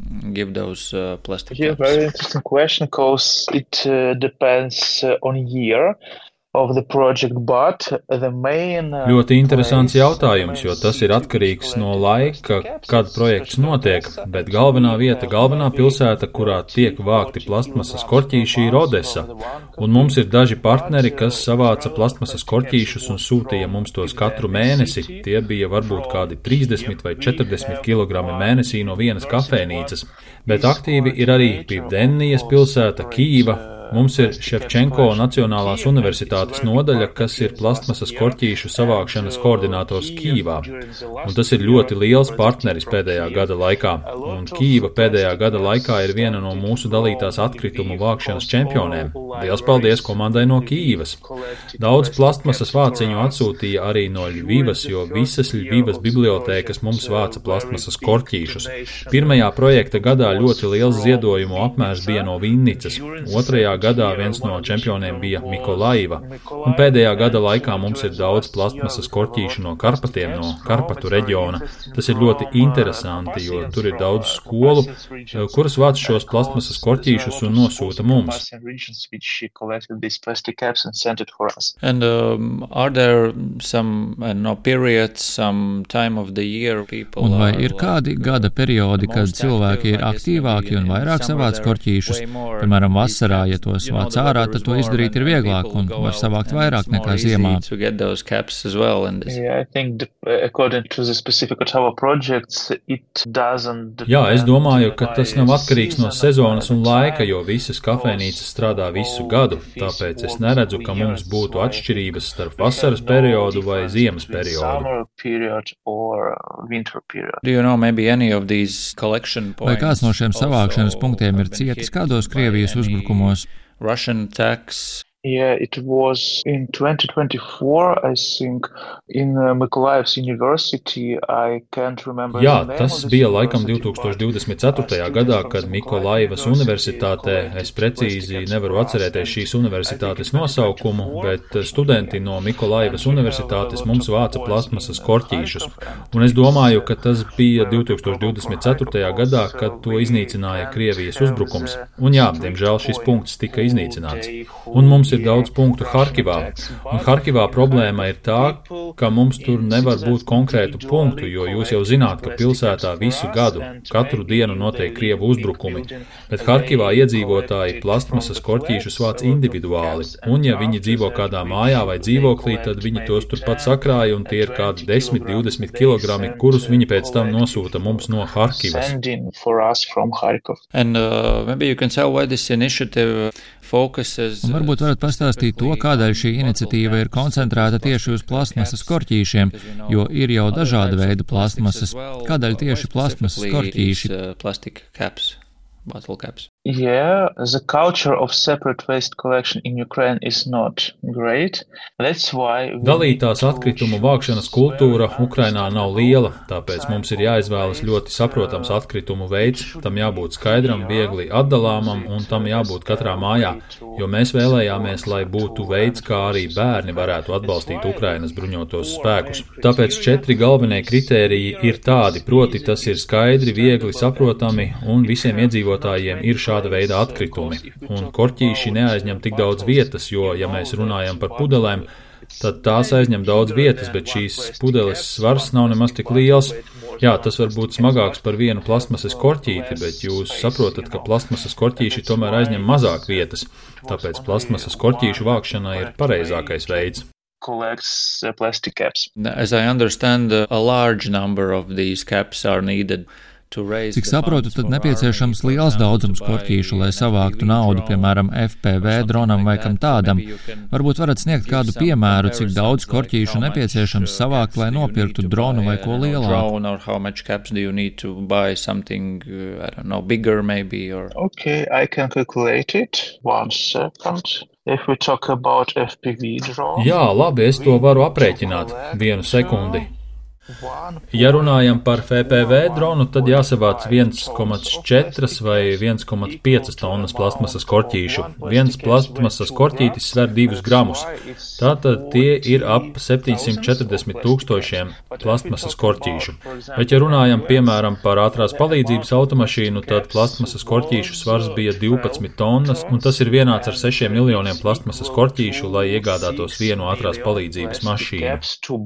Ļoti interesants jautājums, jo tas ir atkarīgs no laika, kad projekts notiek, bet galvenā pilsēta, kurā tiek vākti plastmasas korķīši, ir Odesa. Un mums ir daži partneri, kas savāca plastmasas korķīšus un sūtīja mums tos katru mēnesi. Tie bija varbūt kādi 30 vai 40 kilogrami mēnesī no vienas kafejnīcas. Bet aktīvi ir arī Pivdennijas pilsēta, Kīva. Mums ir Ševčenko Nacionālās universitātes nodaļa, kas ir plastmasas korķīšu savākšanas koordinators Kīvā. Un tas ir ļoti liels partneris pēdējā gada laikā. Un Kīva pēdējā gada laikā ir viena no mūsu dalītās atkritumu vākšanas čempionēm. Liels paldies komandai no Kīvas. Daudz plastmasas vāciņu atsūtīja arī no Ļvivas, jo visas Ļvivas bibliotēkas mums vāca plastmasas korķīšus. Pirmajā projekta gadā ļoti liels ziedojumu apmērs bija no Vinnicas. Otrajā gadā viens no čempioniem bija Mikolaiva, un pēdējā gada laikā mums ir daudz plastmasas korķīšu no Karpatiem, no Karpatu reģiona. Tas ir ļoti interesanti, jo tur ir daudz skolu, kuras vāc šos plastmasas korķīšus un nosūta mums. And are there some periods, some time of the year people Un vai ir kādi gada periodi, kad cilvēki ir aktīvāki un vairāk savāc korķīšus? Piemēram, vasarā, ja tos vāc ārā, tad to izdarīt ir vieglāk un var savākt vairāk nekā ziemā. Jā, es domāju, ka tas nav atkarīgs no sezonas un laika, jo visas kafejnīcas strādā visu gadu, tāpēc es neredzu, ka mums būtu atšķirības starp vasaras periodu vai ziemas periodu. Vai kāds no šiem savākšanas punktiem ir cietis kādos Krievijas uzbrukumos? Yeah, it was in 2024, I think, in Mykolaiv University. I can't remember. Jā, tas bija laikam 2024. gadā, kad Mikolaivas universitātē, es precīzi nevaru atcerēties šīs universitātes nosaukumu, bet studenti no Mikolaivas universitātes mums vāca plastmasas korķīšus. Un es domāju, ka tas bija 2024. gadā, kad to iznīcināja Krievijas uzbrukums. Un jā, diemžēl šis punkts tika iznīcināts. Un mums ir daudz punktu Harkivā. Un Harkivā problēma ir tā, ka mums tur nevar būt konkrētu punktu, jo jūs jau zināt, ka pilsētā visu gadu, katru dienu notiek Krievu uzbrukumi. Bet Harkivā iedzīvotāji plastmasas korķīšus vāc individuāli. Un ja viņi dzīvo kādā mājā vai dzīvoklī, tad viņi tos turpat sakrāja un tie ir kādi 10-20 kilogrami, kurus viņi pēc tam nosūta mums no Harkivas. And maybe you can tell why this initiative focuses. Un varbūt varat pastāstīt to, kādēļ šī iniciatīva ir koncentrēta tieši uz plastmasas korķīšiem, jo ir jau dažāda veida plastmasas. Kādēļ tieši plastmasas korķīši? Bottle caps. Yeah, the culture of separate waste collection in Ukraine is not great. That's why Dalītās atkritumu vākšanas kultūra Ukrainā nav liela, tāpēc mums ir jāizvēlas ļoti saprotams atkritumu veids, tam jābūt skaidram, viegli atdalāmam un tam jābūt katrā mājā, jo mēs vēlējāmies, lai būtu veids, kā arī bērni varētu atbalstīt Ukrainas bruņotos spēkus. Tāpēc 4 galvenie kritēriji ir tādi, proti tas ir skaidri, viegli saprotami un visiem iedzīvotājiem ir šāda veida atkritumi. Un korķīši neaizņem tik daudz vietas, jo, ja mēs runājam par pudelēm, tad tās aizņem daudz vietas, bet šīs pudeles svars nav nemaz tik liels. Jā, tas var būt smagāks par vienu plastmasas korķīti, bet jūs saprotat, ka plastmasas korķīši tomēr aizņem mazāk vietas, tāpēc plastmasas korķīšu vākšana ir pareizākais veids. Collects plastic caps. As I understand, a large number of these caps are needed. Cik saprotu, tad nepieciešams liels daudzums korķīšu, lai savāktu naudu, piemēram, FPV dronam vai kam tādam. Varbūt varat sniegt kādu piemēru, cik daudz korķīšu nepieciešams savākt, lai nopirktu dronu vai ko lielāku. Okay, I can calculate it. 1 second. If we talk about FPV drone. Jā, labi, es to varu aprēķināt. 1 sekundi. Ja runājam par FPV dronu, tad jāsavāc 1,4 vai 1,5 tonnas plastmasas korķīšu. Viens plastmasas korķītis sver 2 gramus. Tātad tie ir ap 740 000 plastmasas korķīšu. Bet ja runājam, piemēram, par ātrās palīdzības automašīnu, tad plastmasas korķīšu svars bija 12 tonnas, un tas ir vienāds ar 6 miljoniem plastmasas korķīšu, lai iegādātos vienu ātrās palīdzības mašīnu.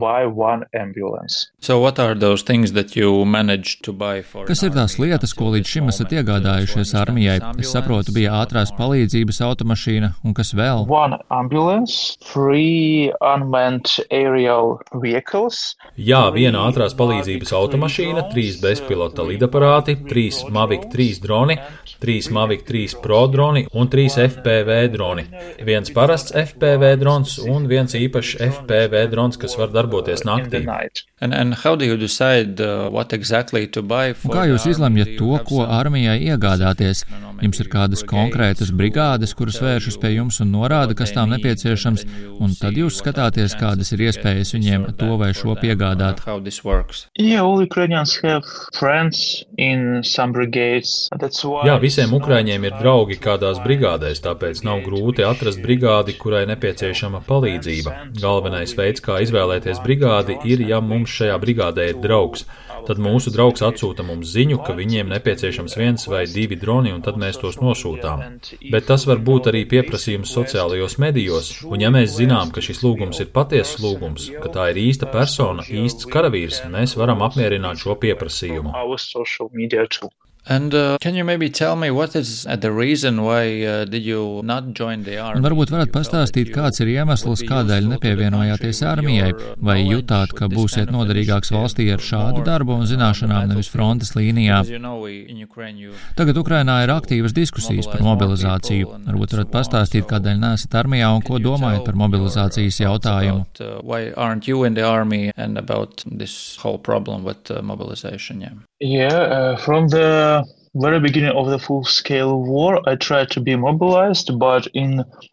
So what are those things that you managed to buy for? Kas ir tās lietas, ko līdz šim esat iegādājušies armijai? Es saprotu, bija ātrās palīdzības automašīna un kas vēl? 1 ambulance, 3 unmanned aerial vehicles. Jā, 1 ātrās palīdzības automašīna, 3 bezpilota lidaparāti, 3 Mavic 3 droni, 3 Mavic 3 Pro droni un 3 FPV droni. 1 parasts FPV drons un 1 īpašs FPV drons, kas var darboties naktī. And how do you decide what exactly to buy for? Kā jūs izlemjat to, ko armijai iegādāties? Jums ir kādas konkrētas brigādes, kuras vēršas pie jums un norāda, kas tām nepieciešams, un tad jūs skatāties, kādas ir iespējas viņiem to vai šo piegādāt. Yeah, all Ukrainians have friends in some brigades. Jā, visiem Ukraiņiem ir draugi kādās brigādēs, tāpēc nav grūti atrast brigādi, kurai nepieciešama palīdzība. Galvenais veids, kā izvēlēties brigādi, ir, ja mums šajā brigādē ir draugs. Tad mūsu draugs atsūta mums ziņu, ka viņiem nepieciešams 1 vai 2 droni, un tad mēs tos nosūtām. Bet tas var būt arī pieprasījums sociālajos medijos, un ja mēs zinām, ka šis lūgums ir patiesas lūgums, ka tā ir īsta persona, īsts karavīrs, mēs varam apmierināt šo pieprasījumu. And can you maybe tell me what is the reason why did you not join the army? Un varbūt varat pastāstīt, kāds ir iemesls, kādēļ nepievienojāties armijai, vai jutāt, ka būsiet noderīgāks valstī ar šādu darbu un zināšanām, nevis frontes līnijā. Tagad Ukrainā ir aktīvas diskusijas par mobilizāciju. Varbūt varat pastāstīt, kādēļ neesat armijā un ko domājat par mobilizācijas jautājumu. Why aren't you in the army and about this whole problem with mobilization? Yeah, from the very beginning of the full-scale war, I tried to be mobilized, but in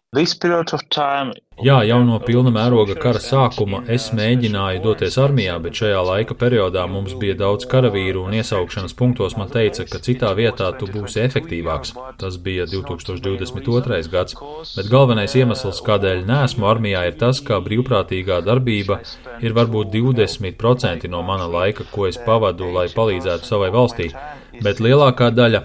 Jā, jau no pilna mēroga kara sākuma es mēģināju doties armijā, bet šajā laika periodā mums bija daudz karavīru un iesaukšanas punktos man teica, ka citā vietā tu būsi efektīvāks. Tas bija 2022. gads, bet galvenais iemesls, kādēļ neesmu armijā, ir tas, ka brīvprātīgā darbība ir varbūt 20% no mana laika, ko es pavadu, lai palīdzētu savai valstī. Bet lielākā daļa,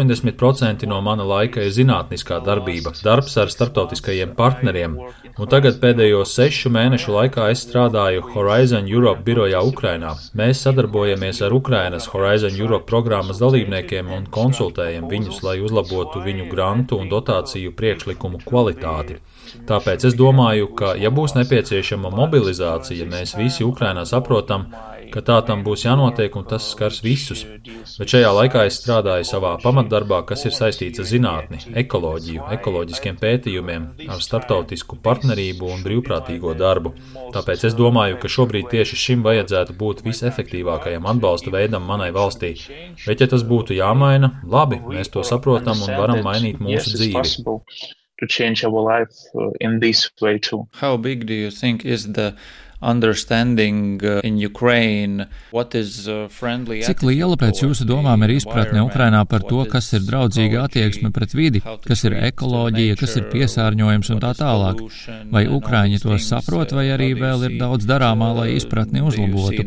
80% no mana laika ir zinātniskā darbība, darbs ar starptautiskajiem partneriem. Un tagad pēdējo 6 mēnešu laikā es strādāju Horizon Europe birojā Ukrainā. Mēs sadarbojamies ar Ukrainas Horizon Europe programmas dalībniekiem un konsultējam viņus, lai uzlabotu viņu grantu un dotāciju priekšlikumu kvalitāti. Tāpēc es domāju, ka, ja būs nepieciešama mobilizācija, mēs visi Ukrainā saprotam, ka tā tam būs jānotiek un tas skars visus. Bet šajā laikā es strādāju savā pamatdarbā, kas ir saistīts ar zinātni, ekoloģiju, ekoloģiskiem pētījumiem, ar starptautisku partnerību un brīvprātīgo darbu. Tāpēc es domāju, ka šobrīd tieši šim vajadzētu būt visefektīvākajam atbalsta veidam manai valstī. Bet ja tas būtu jāmaina, labi, mēs to saprotam un varam mainīt mūsu dzīvi. To change our life in this way too. How big do you think is the understanding in Ukraine? What is friendly? Cik liela pēc jūsu domām ir izpratne Ukrainā par to, kas ir draudzīga attieksme pret vidi, kas ir ekoloģija, kas ir piesārņojums un tā tālāk? Vai Ukraiņi to saprot, vai arī vēl ir daudz darāmā, lai izpratni uzlabotu?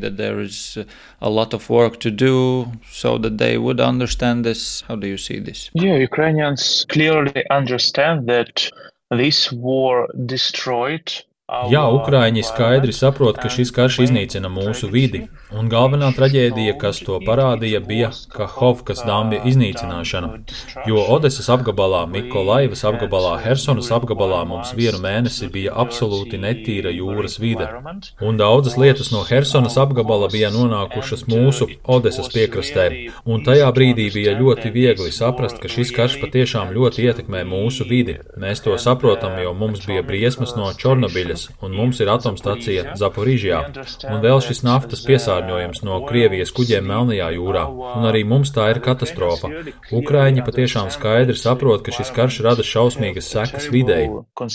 A lot of work to do so that they would understand this. How do you see this? Yeah, Ukrainians clearly understand that this war destroyed. Jā, Ukraiņi skaidri saprot, ka šis karš iznīcina mūsu vidi, un galvenā traģēdija, kas to parādīja, bija Kahovkas dambja iznīcināšana, jo Odesas apgabalā, Mikolaivas apgabalā, Hersonas apgabalā mums vienu mēnesi bija absolūti netīra jūras vide, un daudzas lietas no Hersonas apgabala bija nonākušas mūsu Odesas piekrastē, un tajā brīdī bija ļoti viegli saprast, ka šis karš patiešām ļoti ietekmē mūsu vidi. Mēs to saprotam, jo mums bija briesmas no Čornobiļas, un mums ir atomstacija Zaporižjā, un vēl šis naftas piesārņojums no Krievijas kuģiem Melnajā jūrā, un arī mums tā ir katastrofa. Ukraiņi patiešām skaidri saprot, ka šis karš rada šausmīgas sekas videi.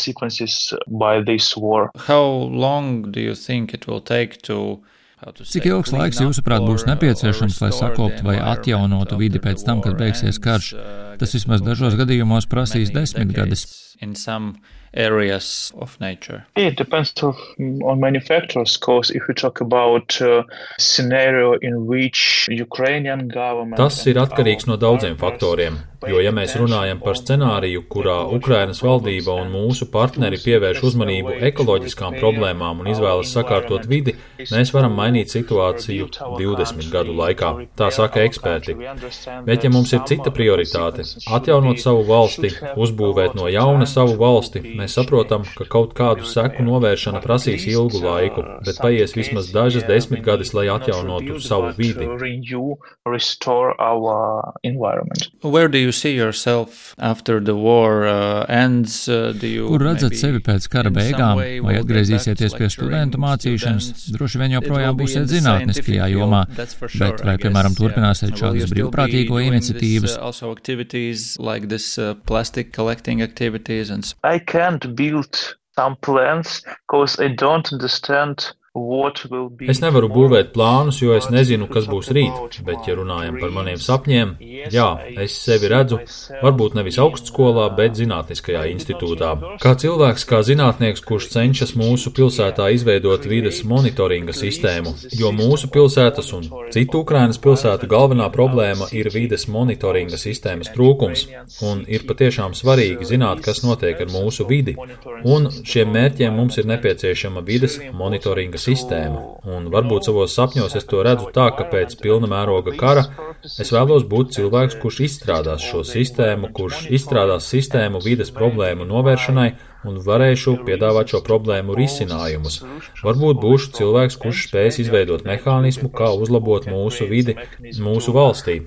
How long do you think it will take to Cik ilgs laiks, jūsuprāt, būs nepieciešams, lai sakoptu vai atjaunotu vidi pēc tam, kad beigsies karš? Tas vismaz dažos gadījumos prasīs 10 gadus. Areas of nature? It depends on many factors, because if we talk about scenario in which Ukrainian government... Tas ir atkarīgs no daudziem faktoriem, jo ja mēs runājam par scenāriju, kurā Ukrainas valdība un mūsu partneri pievērš uzmanību ekoloģiskām problēmām un izvēlas sakārtot vidi, mēs varam mainīt situāciju 20 gadu laikā, tā saka eksperti. Bet ja mums ir cita prioritāte - atjaunot savu valsti, uzbūvēt no jauna savu valsti, mēs saprotam, ka kaut kādu seku novēršana prasīs ilgu laiku, bet paies vismaz dažas 10 gadus, lai atjaunotu savu vidi. Where do you see yourself after the war ends? Kur redzat sevi pēc kara beigām? Vai atgriezīsieties pie studentu mācīšanas? Droši vien joprojām būsiet zinātniskajā jomā, bet vai, piemēram, turpināsiet šādas brīvprātīgo iniciatīvas? I can't build some plans because I don't understand Es nevaru būvēt plānus, jo es nezinu, kas būs rīt, bet, ja runājam par maniem sapņiem, jā, es sevi redzu, varbūt nevis augstskolā, bet zinātniskajā institūtā. Kā cilvēks, kā zinātnieks, kurš cenšas mūsu pilsētā izveidot vides monitoringa sistēmu, jo mūsu pilsētas un citu Ukrainas pilsētu galvenā problēma ir vides monitoringa sistēmas trūkums, un ir patiešām svarīgi zināt, kas notiek ar mūsu vidi, un šiem mērķiem mums ir nepieciešama vides monitoringa sistēmu, un varbūt savos sapņos es to redzu tā, ka pēc pilna mēroga kara es vēlos būt cilvēks, kurš izstrādās šo sistēmu, kurš izstrādās sistēmu vides problēmu novēršanai un varēšu piedāvāt šo problēmu risinājumus. Varbūt būšu cilvēks, kurš spēs izveidot mehānismu, kā uzlabot mūsu vidi mūsu valstī.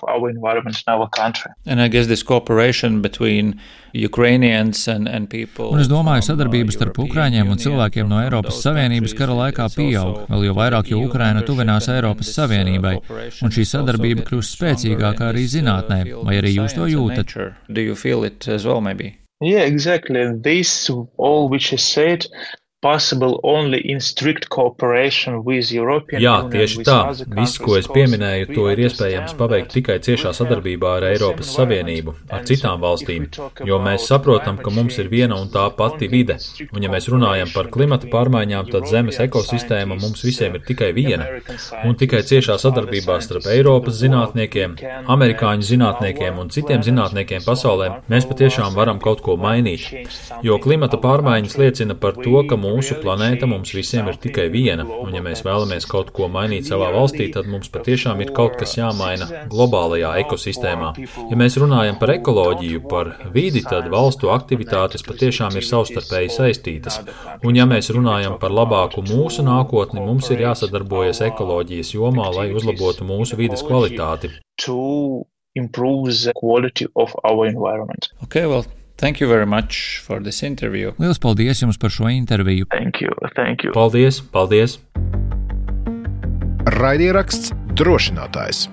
Un es domāju, sadarbības starp Ukraiņiem un cilvēkiem no Eiropas Savienības kara laikā pieaug, vēl jo vairāk, jo Ukraina tuvinās Eiropas Savienībai, un šī sadarbība kļūst spēcīgākā arī zinātnē, vai arī jūs to jūtat? Yeah, exactly. This all which is said possible only in strict cooperation with European Jā, Union, tieši with tā. other Viss, countries, ko es because pieminēju, we to ir iespējams understand paveikt that tikai ciešā we have sadarbībā ar the Eiropas same Savienību, environment. ar And citām if valstīm, we talk jo mēs about saprotam, ka climate mums ir viena un tā change, pati only vide. strict Un ja mēs runājam par klimata cooperation pārmaiņām, tad Zemes European ekosistēma mums visiem ir tikai viena. American Un tikai scientists, ciešā other sadarbībā starp scientists Eiropas in the world, zinātniekiem, we can amerikāņu make zinātniekiem our un citiem planet zinātniekiem smaller pasaulē, for mēs patiešām us, varam kaut ko mainīt. change something Jo klimata in our pārmaiņas country. liecina par to, ka We mūsu really planēta mums change visiem ir something tikai viena, global un ja mēs and vēlamies kaut ko mainīt savā valstī, tad mums patiešām ir kaut kas jāmaina globālajā ekosistēmā. Ja mēs runājam par ekoloģiju, par vidi, tad valstu aktivitātes patiešām ir savstarpēji saistītas. Un ja mēs runājam par labāku mūsu nākotni, mums ir jāsadarbojas ekoloģijas jomā, lai uzlabotu mūsu vides kvalitāti. To improve the quality of our environment. Okay, well, thank you very much for this interview. Lielas paldies jums par šo interviju. Thank you. Paldies, paldies! Raidieraksts drošinātājs.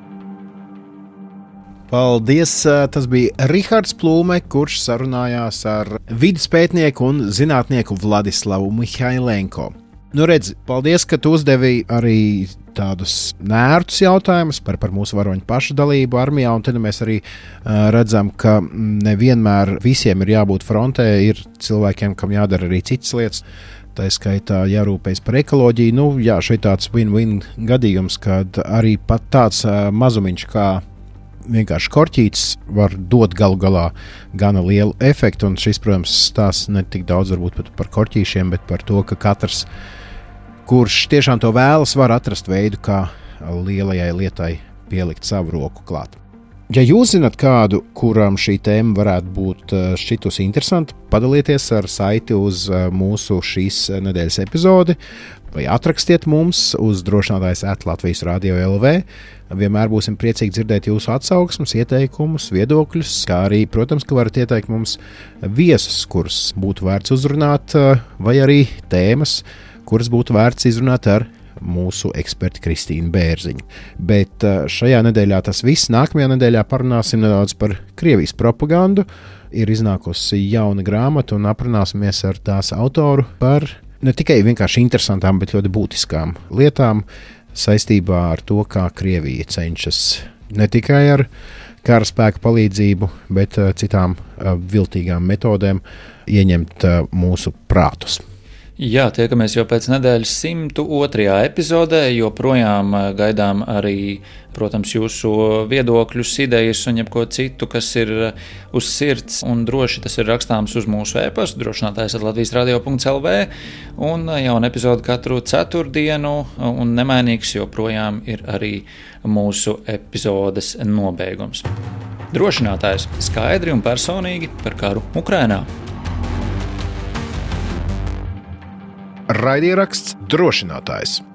Paldies! Tas bija Rihards Plūme, kurš sarunājās ar vides pētnieku un zinātnieku Vladislavu Mihailenko. Nu redz, paldies, ka tu uzdevi arī tādus nērtus jautājumus par mūsu varoņu pašu dalību armijā, un tad mēs arī redzam, ka nevienmēr visiem ir jābūt frontē, ir cilvēkiem, kam jādara arī citas lietas. Tā skaitā jārūpējas par ekoloģiju. Nu, jā, šeit tāds win-win gadījums, kad arī pat tāds mazumiņš kā vienkārši korķītis var dot galu galā gana lielu efektu. Un šis, protams, stāsts ne tik daudz varbūt pat par korķīšiem, bet par to, ka katrs, kurš tiešām to vēlas, var atrast veidu, kā lielajai lietai pielikt savu roku klāt. Ja jūs zināt kādu, kuram šī tēma varētu būt šķitusi interesanti, padalieties ar saiti uz mūsu šīs nedēļas epizodi vai atrakstiet mums uz drošinātājs@Latvijas Radio LV. Vienmēr būsim priecīgi dzirdēt jūsu atsauksmes, ieteikumus, viedokļus, kā arī, protams, ka varat ieteikt mums viesus, kurus būtu vērts uzrunāt, vai arī tēmas, kuras būtu vērts izrunāt ar mūsu eksperti Kristīnu Bērziņu. Bet šajā nedēļā tas viss. Nākamajā nedēļā parunāsim nedaudz par Krievijas propagandu. Ir iznākusi jauna grāmata un aprunāsimies ar tās autoru par ne tikai vienkārši interesantām, bet ļoti būtiskām lietām saistībā ar to, kā Krievija cenšas ne tikai ar karaspēku palīdzību, bet citām viltīgām metodēm ieņemt mūsu prātus. Jā, tiekamies jau pēc nedēļas 102. epizodē, joprojām gaidām arī, protams, jūsu viedokļus, idejas un jebko citu, kas ir uz sirds, un droši tas ir rakstāms uz mūsu e-pastu drošinātājs@latvijasradio.lv, un jauna epizode katru ceturtdienu, un nemainīgs joprojām ir arī mūsu epizodes nobeigums. Drošinātājs skaidri un personīgi par karu Ukrainā. Raidieraksts drošinātājs.